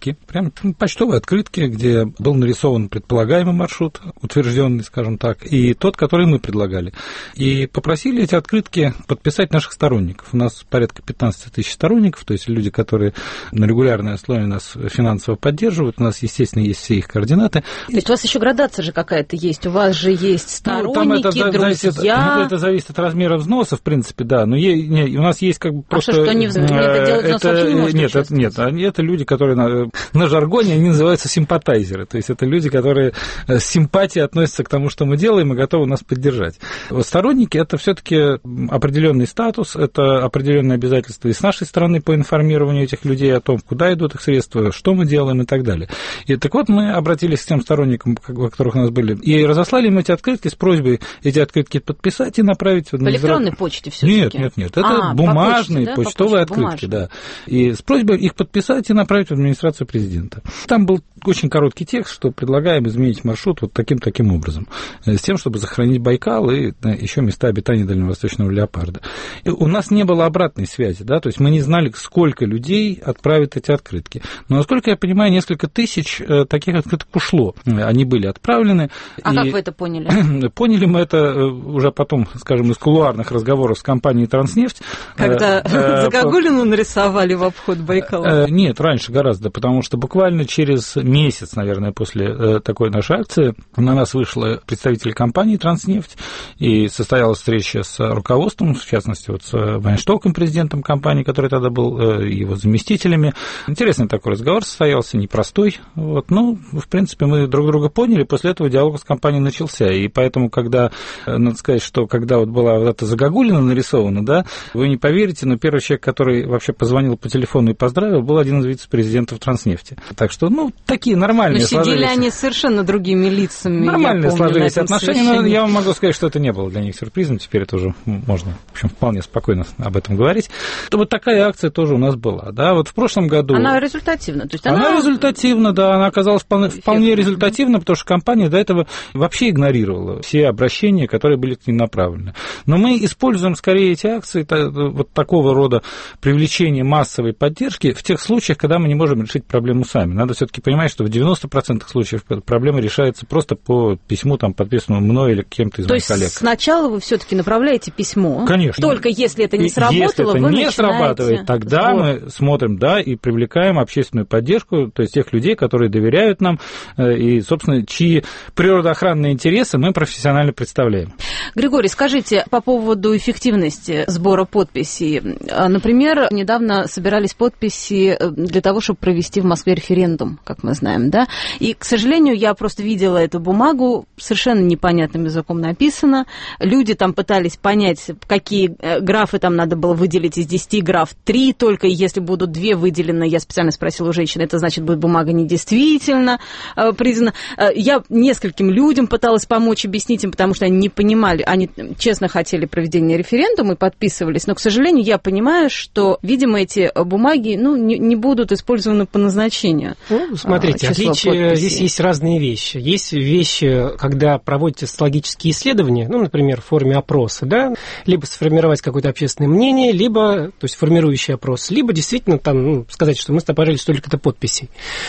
открытки, прям почтовые открытки, где был нарисован предполагаемый маршрут, утвержденный, скажем так, и тот, который мы предлагали. И попросили эти открытки подписать наших сторонников. У нас порядка пятнадцать тысяч сторонников, то есть люди, которые на регулярной основе нас финансово поддерживают. У нас, естественно, есть все их координаты. То есть у вас еще градация же какая-то есть, у вас же есть сторонники, ну, там это друзья. Зависит, это зависит от размера взноса, в принципе, да, но е, не, у нас есть как бы просто... А что, что они взносы делают, взносы вообще не может Нет, это, нет, это люди, которые на, на жаргоне, они называются симпатайзеры, то есть это люди, которые с симпатией относятся к тому, что мы делаем, и готовы нас поддержать. Вот сторонники – это все-таки определенный статус, это определенные обязательства и с нашей стороны по информированию этих людей о том, куда идут их средства, что мы делаем и так далее. И так вот мы обратились к тем сторонникам, у которых у нас были, и разослали им эти открытки с просьбой эти открытки подписать и направить... По электронной почте все-таки? Нет, нет, нет, это а, бумажные, по почте, да? почтовые по почте, открытки, бумажные. Да. И с просьбой их подписать и направить в администрацию президента. Там был очень короткий текст, что предлагаем изменить маршрут вот таким-таким образом, с тем, чтобы сохранить Байкал и еще места обитания дальневосточного леопарда. И у нас не было обратной связи, да, то есть мы не знали, сколько людей отправят эти открытки. Но, насколько я понимаю, несколько тысяч таких открыток ушло. Они были отправлены. А и... как вы это поняли? Поняли мы это уже потом, скажем, из кулуарных разговоров с компанией «Транснефть». Когда Загогулину нарисовали в обход Байкала? Нет, раньше гораздо, потому что буквально через месяц, наверное, после такой нашей акции на нас вышли представители компании «Транснефть», и состоялась встреча с руководством, в частности, вот с Вайнштоком, президентом компании, который тогда был, его заместителями. Интересный такой разговор состоялся, непростой. Вот. Ну, в принципе, мы друг друга поняли, после этого диалог с компанией начался, и поэтому, когда, надо сказать, что когда вот была вот эта Загогулина нарисована, да, вы не поверите, но первый человек, который вообще позвонил по телефону и поздравил, был один из вице-президентов «Транснефти». Так что, ну, такие нормальные но сложились. сидели они совершенно другими лицами. Нормальные сложились отношения, но я вам могу сказать, что это не было для них сюрпризом, теперь это уже можно, в общем, вполне спокойно об этом говорить. То вот такая акция тоже у нас была, да, вот в прошлом году... Она результативна, то есть она... Она результативна, да, она оказалась вполне, вполне результативна, потому что компания до этого вообще игнорировала все обращения, которые были к ним направлены. Но мы используем скорее эти акции, вот такого рода привлечение массовой поддержки в тех случаях, когда мы не можем решить проблему сами. Надо все-таки понимать, что в девяноста процентах случаев проблема решается просто по письму, там, подписанному мной или кем-то из То моих коллег. То есть сначала вы все-таки направляете письмо? Конечно. Только если это не сработало, если это вы не начинаете... срабатывает, тогда сбор. Мы смотрим, да, и привлекаем общественную поддержку, то есть тех людей, которые доверяют нам и, собственно, чьи природоохранные интересы мы профессионально представляем. Григорий, скажите по поводу эффективности сбора подписей. Например, недавно собирались подписи для того, чтобы провести в Москве референдум, как мы знаем, да? И, к сожалению, я просто видела эту бумагу, совершенно непонятным языком написано. Люди там пытались понять, какие графы там надо было выделить из десяти граф. Три только, если будут две выделены, я специально спросила у женщины, это значит, будет бумага недействительно признана. Я нескольким людям пыталась помочь, объяснить им, потому что они не понимали, они честно хотели проведения референдума и подписывались, но, к сожалению, я понимаю, что, видимо, эти бумаги, ну, не, не будут использованы по назначению. Ну, смотрите, отличие, здесь есть разные вещи. Есть вещи, когда проводятся социологические исследования, ну, например, в форме опроса, да, либо сформировать какое-то общественное мнение, либо, то есть формирующий опрос, либо действительно там, ну, сказать, что мы собрали столько-то подписей.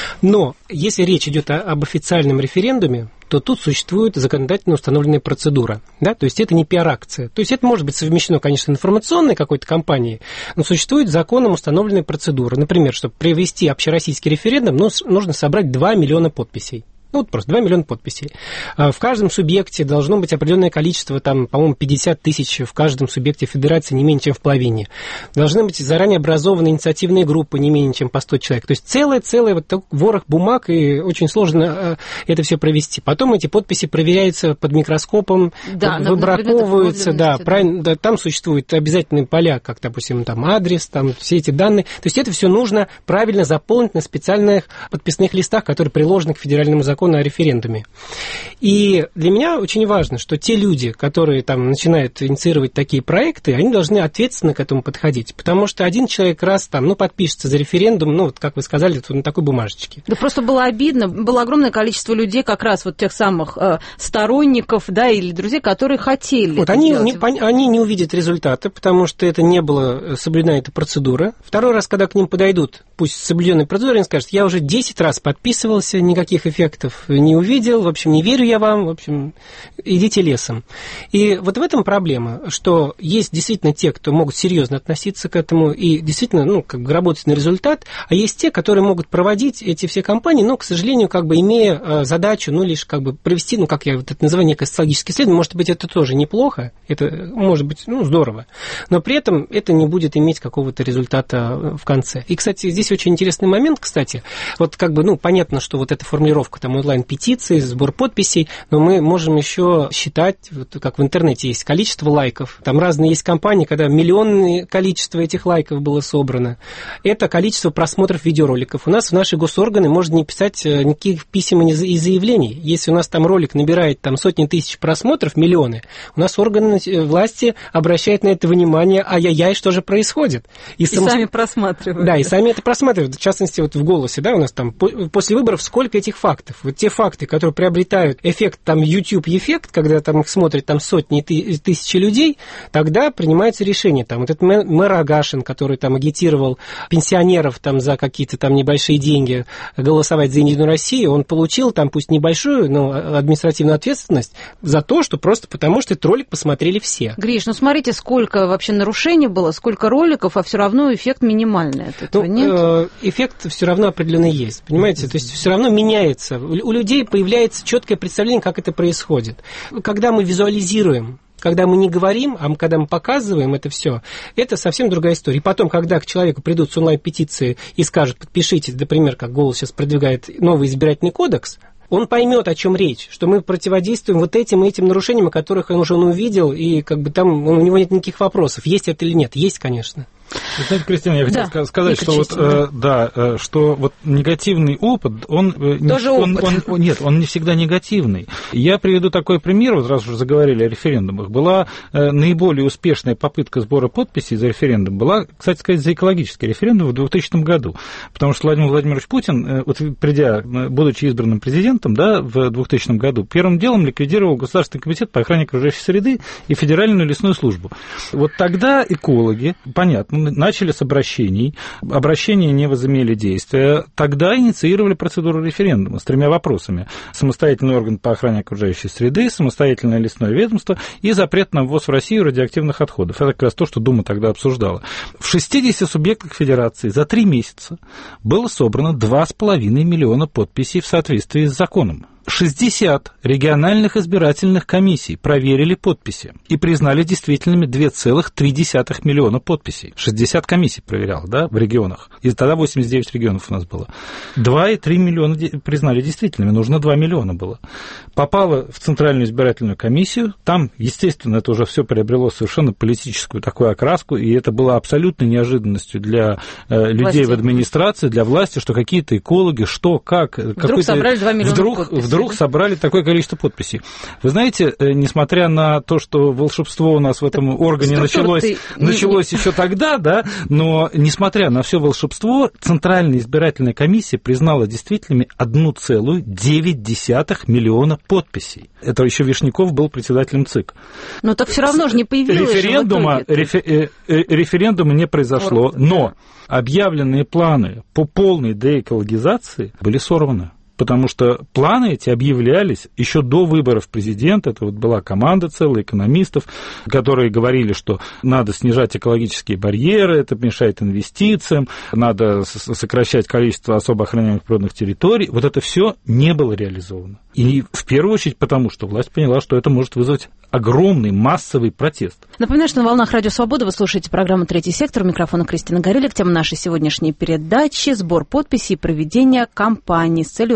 Но если речь идет о, об официальном референдуме, то тут существует законодательно установленная процедура, да, то есть это не пиар-акция. То есть это может быть совмещено, конечно, информационной какой-то кампанией, но существует законом установленная процедура. Например, чтобы провести общероссийский референдум, ну, нужно собрать два миллиона подписей. Ну, вот просто два миллиона подписей. В каждом субъекте должно быть определенное количество, там, по-моему, пятьдесят тысяч в каждом субъекте федерации, не менее чем в половине. Должны быть заранее образованы инициативные группы, не менее чем по сто человек. То есть целый-целый вот такой ворох бумаг, и очень сложно это все провести. Потом эти подписи проверяются под микроскопом, да, выбраковываются, да, правильно, да, там существуют обязательные поля, как, допустим, там адрес, там все эти данные. То есть это все нужно правильно заполнить на специальных подписных листах, которые приложены к федеральному закону закона о референдуме. И для меня очень важно, что те люди, которые там начинают инициировать такие проекты, они должны ответственно к этому подходить, потому что один человек раз там, ну, подпишется за референдум, ну, вот как вы сказали, на такой бумажечке. Да просто было обидно, было огромное количество людей, как раз вот тех самых э, сторонников, да, или друзей, которые хотели. Вот они не, они не увидят результата, потому что это не было соблюдена эта процедура. Второй раз, когда к ним подойдут, пусть с соблюденной процедурой, они скажут: я уже десять раз подписывался, никаких эффектов не увидел, в общем, не верю я вам, в общем, идите лесом. И вот в этом проблема, что есть действительно те, кто могут серьезно относиться к этому и действительно, ну, как бы работать на результат, а есть те, которые могут проводить эти все кампании, но, к сожалению, как бы имея задачу, ну, лишь как бы провести, ну, как я вот это называю, некое социологическое исследование, может быть, это тоже неплохо, это может быть, ну, здорово, но при этом это не будет иметь какого-то результата в конце. И, кстати, здесь очень интересный момент, кстати, вот как бы, ну, понятно, что вот эта формулировка там онлайн-петиции, сбор подписей, но мы можем еще считать, вот, как в интернете есть количество лайков, там разные есть компании, когда миллионное количество этих лайков было собрано. Это количество просмотров видеороликов. У нас в наши госорганы можно не писать никаких писем и заявлений. Если у нас там ролик набирает там сотни тысяч просмотров, миллионы, у нас органы власти обращают на это внимание, ай-яй-яй, что же происходит. И, и само... сами просматривают. Да, и сами это просматривают. В частности, вот в «Голосе», да, у нас там после выборов сколько этих фактов. Вот те факты, которые приобретают эффект, там, YouTube-эффект, когда там их смотрят там сотни тысяч людей, тогда принимается решение. Там вот этот мэр Агашин, который там агитировал пенсионеров там за какие-то там небольшие деньги голосовать за «Единую Россию», он получил там, пусть небольшую, но административную ответственность за то, что просто потому, что этот ролик посмотрели все. Гриш, ну смотрите, сколько вообще нарушений было, сколько роликов, а все равно эффект минимальный от этого, ну, нет? Эффект все равно определенно есть, понимаете? То есть все равно меняется. У людей появляется четкое представление, как это происходит. Когда мы визуализируем, когда мы не говорим, а когда мы показываем это все, это совсем другая история. И потом, когда к человеку придут с онлайн-петицией и скажут: подпишитесь, например, как «Голос» сейчас продвигает новый избирательный кодекс, он поймет, о чем речь, что мы противодействуем вот этим и этим нарушениям, о которых он уже увидел, и как бы там у него нет никаких вопросов, есть это или нет. Есть, конечно. Вы знаете, Кристина, я хотел да, сказать, что вот, да. Э, да, что вот негативный опыт, он, Тоже он, опыт. Он, нет, он не всегда негативный. Я приведу такой пример, вот раз уже заговорили о референдумах. Была э, наиболее успешная попытка сбора подписей за референдум, была, кстати сказать, за экологический референдум в двухтысячном году, потому что Владимир Владимирович Путин, э, вот, придя, будучи избранным президентом, да, в двухтысячном году, первым делом ликвидировал Государственный комитет по охране окружающей среды и Федеральную лесную службу. Вот тогда экологи, понятно, начали с обращений, обращения не возымели действия, тогда инициировали процедуру референдума с тремя вопросами: самостоятельный орган по охране окружающей среды, самостоятельное лесное ведомство и запрет на ввоз в Россию радиоактивных отходов. Это как раз то, что Дума тогда обсуждала. В шестидесяти субъектах федерации за три месяца было собрано два с половиной миллиона подписей в соответствии с законом. шестьдесят региональных избирательных комиссий проверили подписи и признали действительными два целых три десятых миллиона подписей. шестьдесят комиссий проверял, да, в регионах. И тогда восемьдесят девять регионов у нас было. два и три миллиона признали действительными, нужно два миллиона было. Попало в Центральную избирательную комиссию, там, естественно, это уже все приобрело совершенно политическую такую окраску, и это было абсолютной неожиданностью для э, людей власти. В администрации, для власти, что какие-то экологи, что, как... Вдруг собрали два миллиона вдруг, подписей. Вдруг собрали такое количество подписей. Вы знаете, несмотря на то, что волшебство у нас в этом органе началось, ты... началось еще тогда, да, но несмотря на все волшебство, Центральная избирательная комиссия признала действительными один целых девять десятых миллиона подписей. Это еще Вишняков был председателем ЦИК. Но так все равно же не появилось. Референдума, рефе, референдума не произошло, Орг, но да. объявленные планы по полной деэкологизации были сорваны. Потому что планы эти объявлялись еще до выборов президента. Это вот была команда целая экономистов, которые говорили, что надо снижать экологические барьеры, это мешает инвестициям, надо сокращать количество особо охраняемых природных территорий. Вот это все не было реализовано. И в первую очередь потому, что власть поняла, что это может вызвать огромный массовый протест. Напоминаю, что на волнах Радио Свобода вы слушаете программу «Третий сектор». У микрофона Кристина Горелик. Тема нашей сегодняшней передачи – сбор подписей и проведение кампании с целью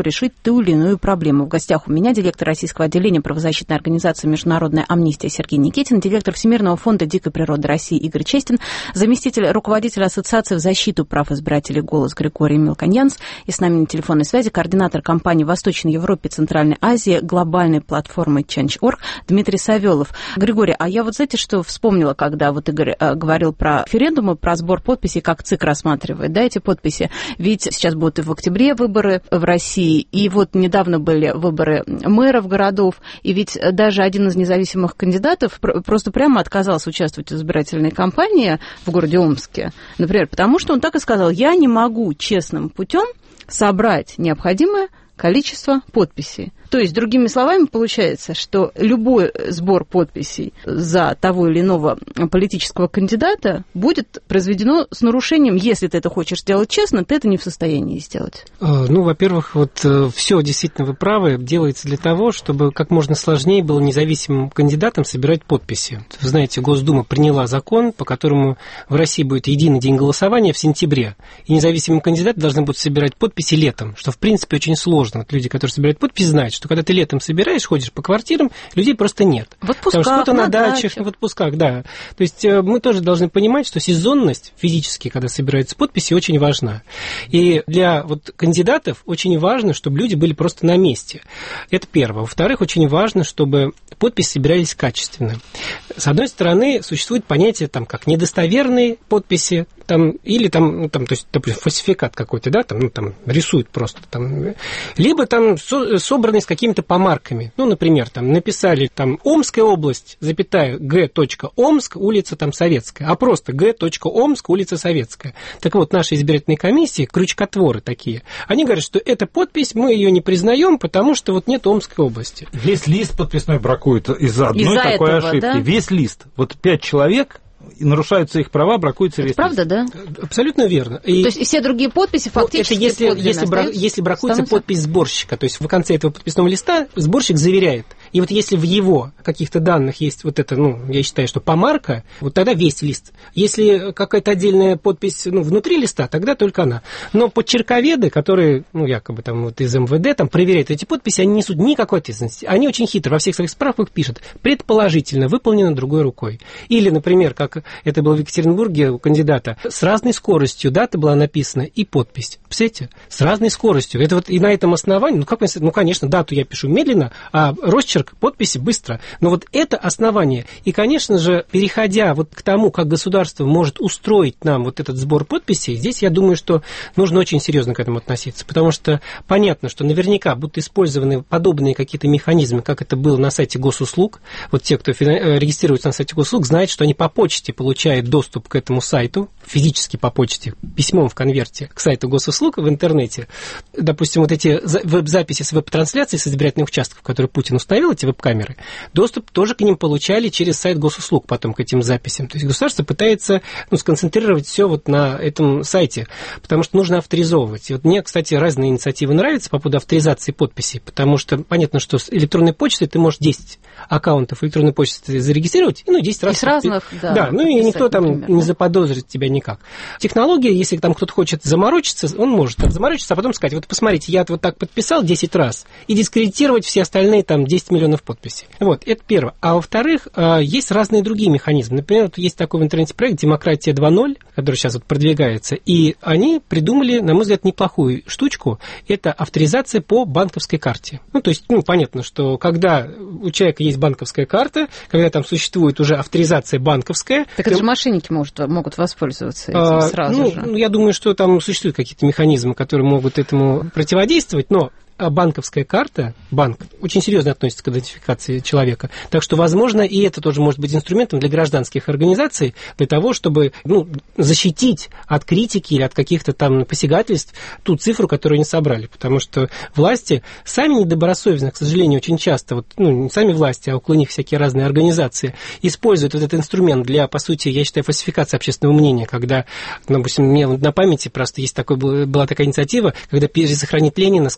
решить ту или иную проблему. В гостях у меня директор российского отделения правозащитной организации «Международная амнистия» Сергей Никитин, директор Всемирного фонда дикой природы России Игорь Честин, заместитель руководителя Ассоциации в защиту прав избирателей «Голос» Григорий Мелконьянс, и с нами на телефонной связи координатор компании в Восточной Европе, Центральной Азии, глобальной платформы Change точка орг Дмитрий Савелов. Григорий, а я вот, знаете, что вспомнила, когда вот Игорь э, говорил про референдумы, про сбор подписей, как ЦИК рассматривает, да, эти подписи. Ведь сейчас будут и в октябре выборы в России, и вот недавно были выборы мэров городов, и ведь даже один из независимых кандидатов просто прямо отказался участвовать в избирательной кампании в городе Омске, например, потому что он так и сказал: я не могу честным путем собрать необходимое количество подписей. То есть, другими словами, получается, что любой сбор подписей за того или иного политического кандидата будет произведено с нарушением. Если ты это хочешь сделать честно, ты это не в состоянии сделать. Ну, во-первых, вот все действительно вы правы, делается для того, чтобы как можно сложнее было независимым кандидатам собирать подписи. Вы знаете, Госдума приняла закон, по которому в России будет единый день голосования в сентябре, и независимые кандидаты должны будут собирать подписи летом, что, в принципе, очень сложно. Вот люди, которые собирают подписи, знают, что когда ты летом собираешь, ходишь по квартирам, людей просто нет. В отпусках, потому что кто-то на, на дачах, дачах. В отпусках, да. То есть мы тоже должны понимать, что сезонность физически, когда собираются подписи, очень важна. И для вот кандидатов очень важно, чтобы люди были просто на месте. Это первое. Во-вторых, очень важно, чтобы подписи собирались качественно. С одной стороны, существует понятие, там, как недостоверные подписи, там, или там, ну, там, то есть, допустим, фальсификат какой-то, да, там, ну, там, рисуют просто, там, либо там со- собраны с какими-то помарками. Ну, например, там, написали, там, Омская область, запятая, Г. Омск, улица, там, Советская, а просто Г. Омск, улица Советская. Так вот, наши избирательные комиссии, крючкотворы такие, они говорят, что эта подпись, мы ее не признаем, потому что вот нет Омской области. Весь лист подписной бракует из-за одной из-за такой этого, ошибки. Да? Весь лист. Вот пять человек, и нарушаются их права, бракуется весь лист. Правда, да? Абсолютно верно. И... То есть и все другие подписи фактически это если, если, бра... если бракуется становится... подпись сборщика, то есть в конце этого подписного листа сборщик заверяет. И вот если в его каких-то данных есть вот это, ну, я считаю, что помарка, вот тогда весь лист. Если какая-то отдельная подпись, ну, внутри листа, тогда только она. Но подчерковеды, которые, ну, якобы там вот из эм вэ дэ там проверяют эти подписи, они несут никакой ответственности. Они очень хитро во всех своих справках пишут: предположительно выполнено другой рукой. Или, например, как это было в Екатеринбурге у кандидата, с разной скоростью дата была написана и подпись. Представляете? С разной скоростью. Это вот и на этом основании, ну, как, ну, конечно, дату я пишу медленно, а росчерк подписи быстро. Но вот это основание. И, конечно же, переходя вот к тому, как государство может устроить нам вот этот сбор подписей, здесь я думаю, что нужно очень серьезно к этому относиться. Потому что понятно, что наверняка будут использованы подобные какие-то механизмы, как это было на сайте госуслуг. Вот те, кто регистрируется на сайте госуслуг, знают, что они по почте получают доступ к этому сайту, физически по почте, письмом в конверте к сайту госуслуг в интернете. Допустим, вот эти веб-записи с веб-трансляцией с избирательных участков, которые Путин установил, эти веб-камеры, доступ тоже к ним получали через сайт госуслуг потом к этим записям. То есть государство пытается, ну, сконцентрировать все вот на этом сайте, потому что нужно авторизовывать. И вот мне, кстати, разные инициативы нравятся по поводу авторизации подписей, потому что понятно, что с электронной почтой ты можешь десять аккаунтов электронной почты зарегистрировать, и, ну, десять раз... Из разных, да. Да, ну, и никто там, например, не да? заподозрит тебя никак. Технология, если там кто-то хочет заморочиться, он может там заморочиться, а потом сказать: вот посмотрите, я вот так подписал десять раз, и дискредитировать все остальные там десять миллионов подписей. Вот, это первое. А во-вторых, есть разные другие механизмы. Например, вот есть такой в интернете проект «Демократия два ноль», который сейчас вот продвигается, и они придумали, на мой взгляд, неплохую штучку. Это авторизация по банковской карте. Ну, то есть, ну, понятно, что когда у человека есть банковская карта, когда там существует уже авторизация банковская... Так это то... же мошенники может, могут воспользоваться этим а, сразу ну, же. Ну, я думаю, что там существуют какие-то механизмы, которые могут этому противодействовать, но банковская карта, банк, очень серьезно относится к идентификации человека. Так что, возможно, и это тоже может быть инструментом для гражданских организаций, для того, чтобы, ну, защитить от критики или от каких-то там посягательств ту цифру, которую они собрали. Потому что власти сами недобросовестно, к сожалению, очень часто, вот, ну, не сами власти, а около них всякие разные организации, используют вот этот инструмент для, по сути, я считаю, фальсификации общественного мнения, когда, ну, допустим, мне на памяти просто есть такой, была такая инициатива, когда перезахоронить Ленина с Красной площади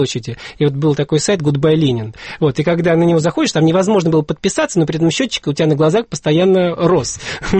площади. И вот был такой сайт Goodbye Lenin. Вот, и когда на него заходишь, там невозможно было подписаться, но при этом счетчик у тебя на глазах постоянно рос.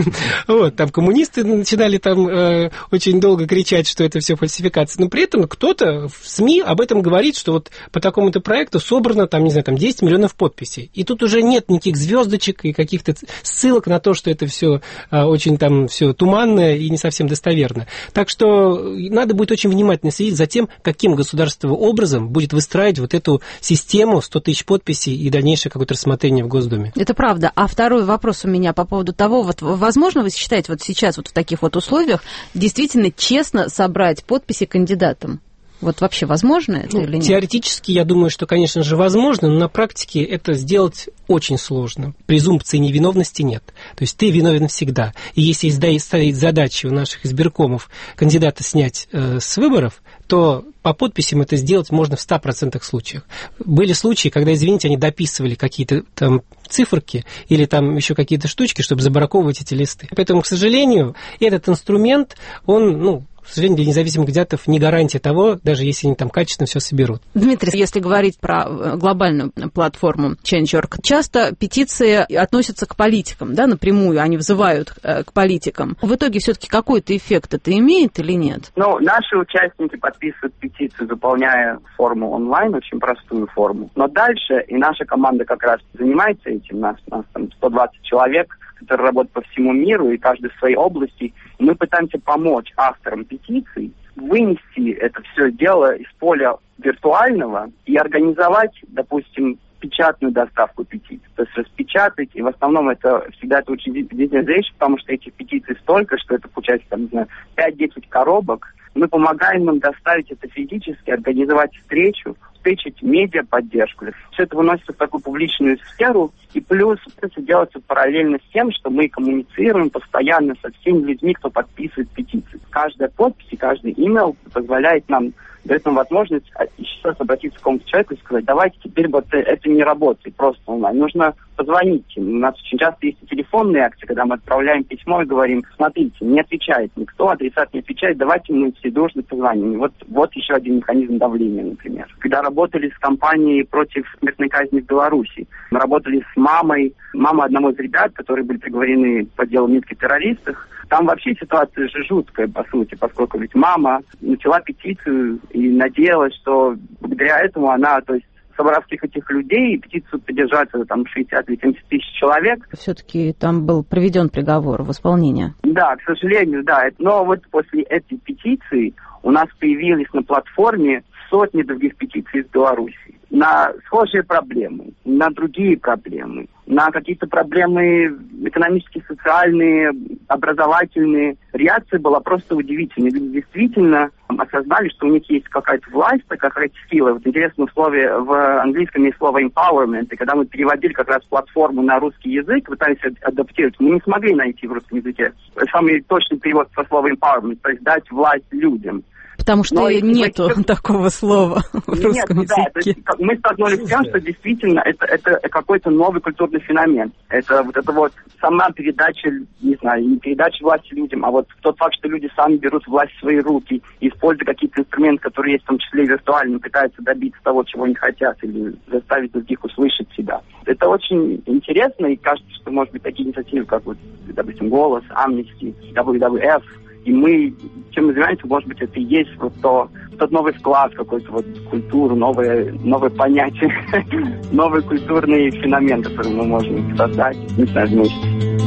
Вот, там коммунисты начинали там э, очень долго кричать, что это все фальсификация. Но при этом кто-то в СМИ об этом говорит, что вот по такому-то проекту собрано, там, не знаю, там десять миллионов подписей. И тут уже нет никаких звездочек и каких-то ссылок на то, что это все э, очень там все туманно и не совсем достоверно. Так что надо будет очень внимательно следить за тем, каким государственным образом будет выстраивать вот эту систему сто тысяч подписей и дальнейшее какое-то рассмотрение в Госдуме. Это правда. А второй вопрос у меня по поводу того, вот возможно, вы считаете вот сейчас вот в таких вот условиях действительно честно собрать подписи кандидатам? Вот вообще возможно это ну, или нет? Теоретически, я думаю, что, конечно же, возможно, но на практике это сделать очень сложно. Презумпции невиновности нет. То есть ты виновен всегда. И если ставить задачи у наших избиркомов кандидата снять э, с выборов, то по подписям это сделать можно в ста процентах случаях. Были случаи, когда, извините, они дописывали какие-то там циферки или там еще какие-то штучки, чтобы забраковывать эти листы. Поэтому, к сожалению, этот инструмент, он, ну, к сожалению, для независимых кандидатов не гарантия того, даже если они там качественно все соберут. Дмитрий, если говорить про глобальную платформу Change точка орг, часто петиции относятся к политикам, да, напрямую, они взывают к политикам. В итоге все-таки какой-то эффект это имеет или нет? Ну, наши участники подписывают петицию, заполняя форму онлайн, очень простую форму. Но дальше, и наша команда как раз занимается этим, нас, нас там сто двадцать человек, которые работают по всему миру, и каждый в своей области. И мы пытаемся помочь авторам петиций вынести это все дело из поля виртуального и организовать, допустим, печатную доставку петиций. То есть распечатать, и в основном это всегда это очень длительная вещь, потому что этих петиций столько, что это получается, там, не знаю, пять-десять коробок. Мы помогаем им доставить это физически, организовать встречу, обеспечить медиаподдержку. Все это выносится в такую публичную сферу, и плюс это делается параллельно с тем, что мы коммуницируем постоянно со всеми людьми, кто подписывает петиции. Каждая подпись и каждый имейл позволяет нам, дает нам возможность еще раз обратиться к какому-то человеку и сказать: давайте теперь вот это не работает просто онлайн. Нужно позвонить. У нас очень часто есть телефонные акции, когда мы отправляем письмо и говорим: смотрите, не отвечает никто, адресат не отвечает, давайте мы все дружно позвоним. Вот, вот еще один механизм давления, например. Когда работали с компанией против смертной казни в Беларуси, мы работали с мамой, мамой одного из ребят, которые были приговорены по делу минских террористов. Там вообще ситуация же жуткая, по сути, поскольку ведь мама начала петицию и надеялась, что благодаря этому она, то есть, собрав всех этих людей, петицию поддержать там шестьдесят или семьдесят тысяч человек. Все-таки там был проведен приговор в исполнение. Да, к сожалению, да. Но вот после этой петиции у нас появились на платформе сотни других петиций из Беларуси на схожие проблемы, на другие проблемы, на какие-то проблемы экономические, социальные, образовательные. Реакция была просто удивительной. Люди действительно осознали, что у них есть какая-то власть, какая-то сила. Вот интересное условие, в английском есть слово empowerment, и когда мы переводили как раз платформу на русский язык, пытались адаптировать, мы не смогли найти в русском языке самый точный перевод со слова empowerment, то есть дать власть людям. Потому что Но нету мы... такого слова в русском Нет, языке. Да, есть, мы столкнулись с тем, что действительно это, это какой-то новый культурный феномен. Это вот это вот сама передача, не знаю, не передача власти людям, а вот тот факт, что люди сами берут власть в свои руки, используя какие-то инструменты, которые есть в том числе и виртуально, пытаются добиться того, чего они хотят, или заставить других услышать себя. Это очень интересно, и кажется, что, может быть, такие инициативы, как вот, допустим, «Голос», «Амнисти», дабл ю дабл ю эф, и мы, чем мы занимаемся, может быть, это и есть вот то, тот новый вклад в какую-то вот культуру, новое, новое понятие, новый культурный феномен, который мы можем создать, не знаю, вместе.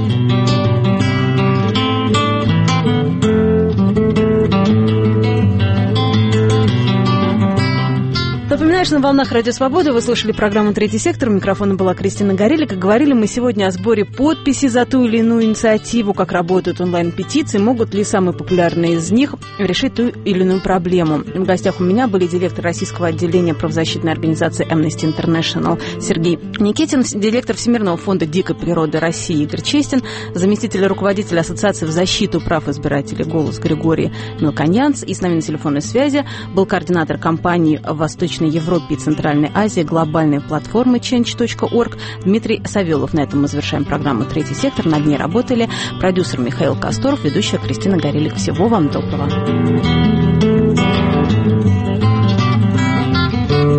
Напоминаю, что на волнах Радио Свобода вы слушали программу «Третий сектор». У микрофона была Кристина Горелик. Как говорили мы сегодня о сборе подписей за ту или иную инициативу, как работают онлайн-петиции, могут ли самые популярные из них решить ту или иную проблему. В гостях у меня были директор российского отделения правозащитной организации Amnesty International Сергей Никитин, директор Всемирного фонда дикой природы России Игорь Честин, заместитель руководителя Ассоциации в защиту прав избирателей «Голос» Григорий Мелконянц. И с нами на телефонной связи был координатор кампании в Восточной Европе и Центральной Азии глобальной платформы Change точка орг Дмитрий Савелов. На этом мы завершаем программу «Третий сектор». Над ней работали продюсер Михаил Косторов, ведущая Кристина Горелик. Всего вам доброго.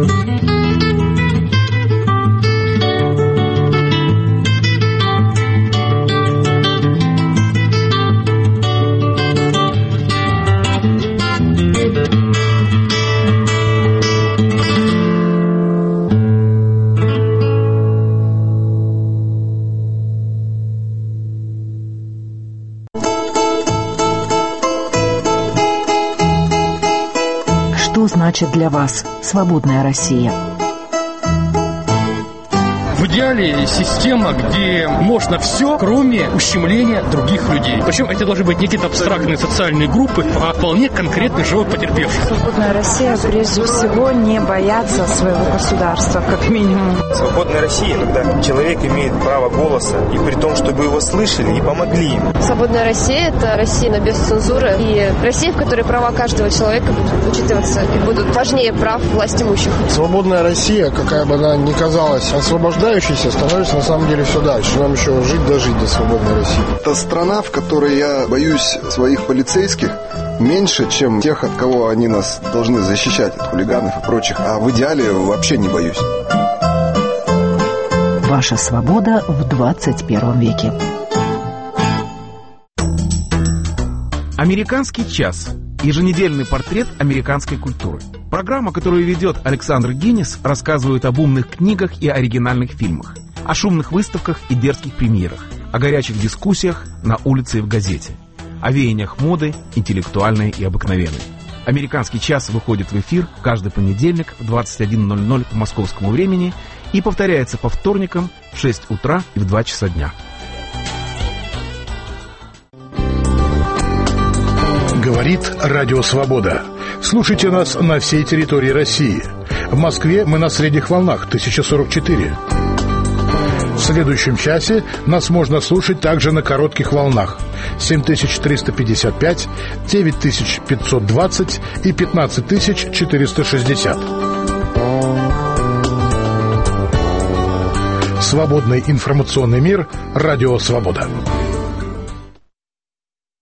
значит для вас «Свободная Россия»? В идеале система, где можно все, кроме ущемления других людей. Причем это должны быть не какие-то абстрактные социальные группы, а вполне конкретный живой потерпевший. Свободная Россия прежде всего не боятся своего государства, как минимум. Свободная Россия, когда человек имеет право голоса, и при том, чтобы его слышали и помогли ему. Свободная Россия – это Россия без цензуры, и Россия, в которой права каждого человека будут учитываться и будут важнее прав власть имущих. Свободная Россия, какая бы она ни казалась освобождающей, становится на самом деле все дальше. Нам еще жить дожить до свободной России. Это страна, в которой я боюсь своих полицейских меньше, чем тех, от кого они нас должны защищать, от хулиганов и прочих. А в идеале вообще не боюсь. Ваша свобода в двадцать первом веке. Американский час. Еженедельный портрет американской культуры. Программа, которую ведет Александр Гиннис, рассказывает об умных книгах и оригинальных фильмах, о шумных выставках и дерзких премьерах, о горячих дискуссиях на улице и в газете, о веяниях моды, интеллектуальной и обыкновенной. Американский час выходит в эфир каждый понедельник в двадцать один ноль ноль по московскому времени и повторяется по вторникам в шесть утра и в два часа дня. Говорит Радио Свобода. Слушайте нас на всей территории России. В Москве мы на средних волнах тысяча сорок четыре. В следующем часе нас можно слушать также на коротких волнах семь тысяч триста пятьдесят пять, девять тысяч пятьсот двадцать и пятнадцать тысяч четыреста шестьдесят. Свободный информационный мир. Радио Свобода.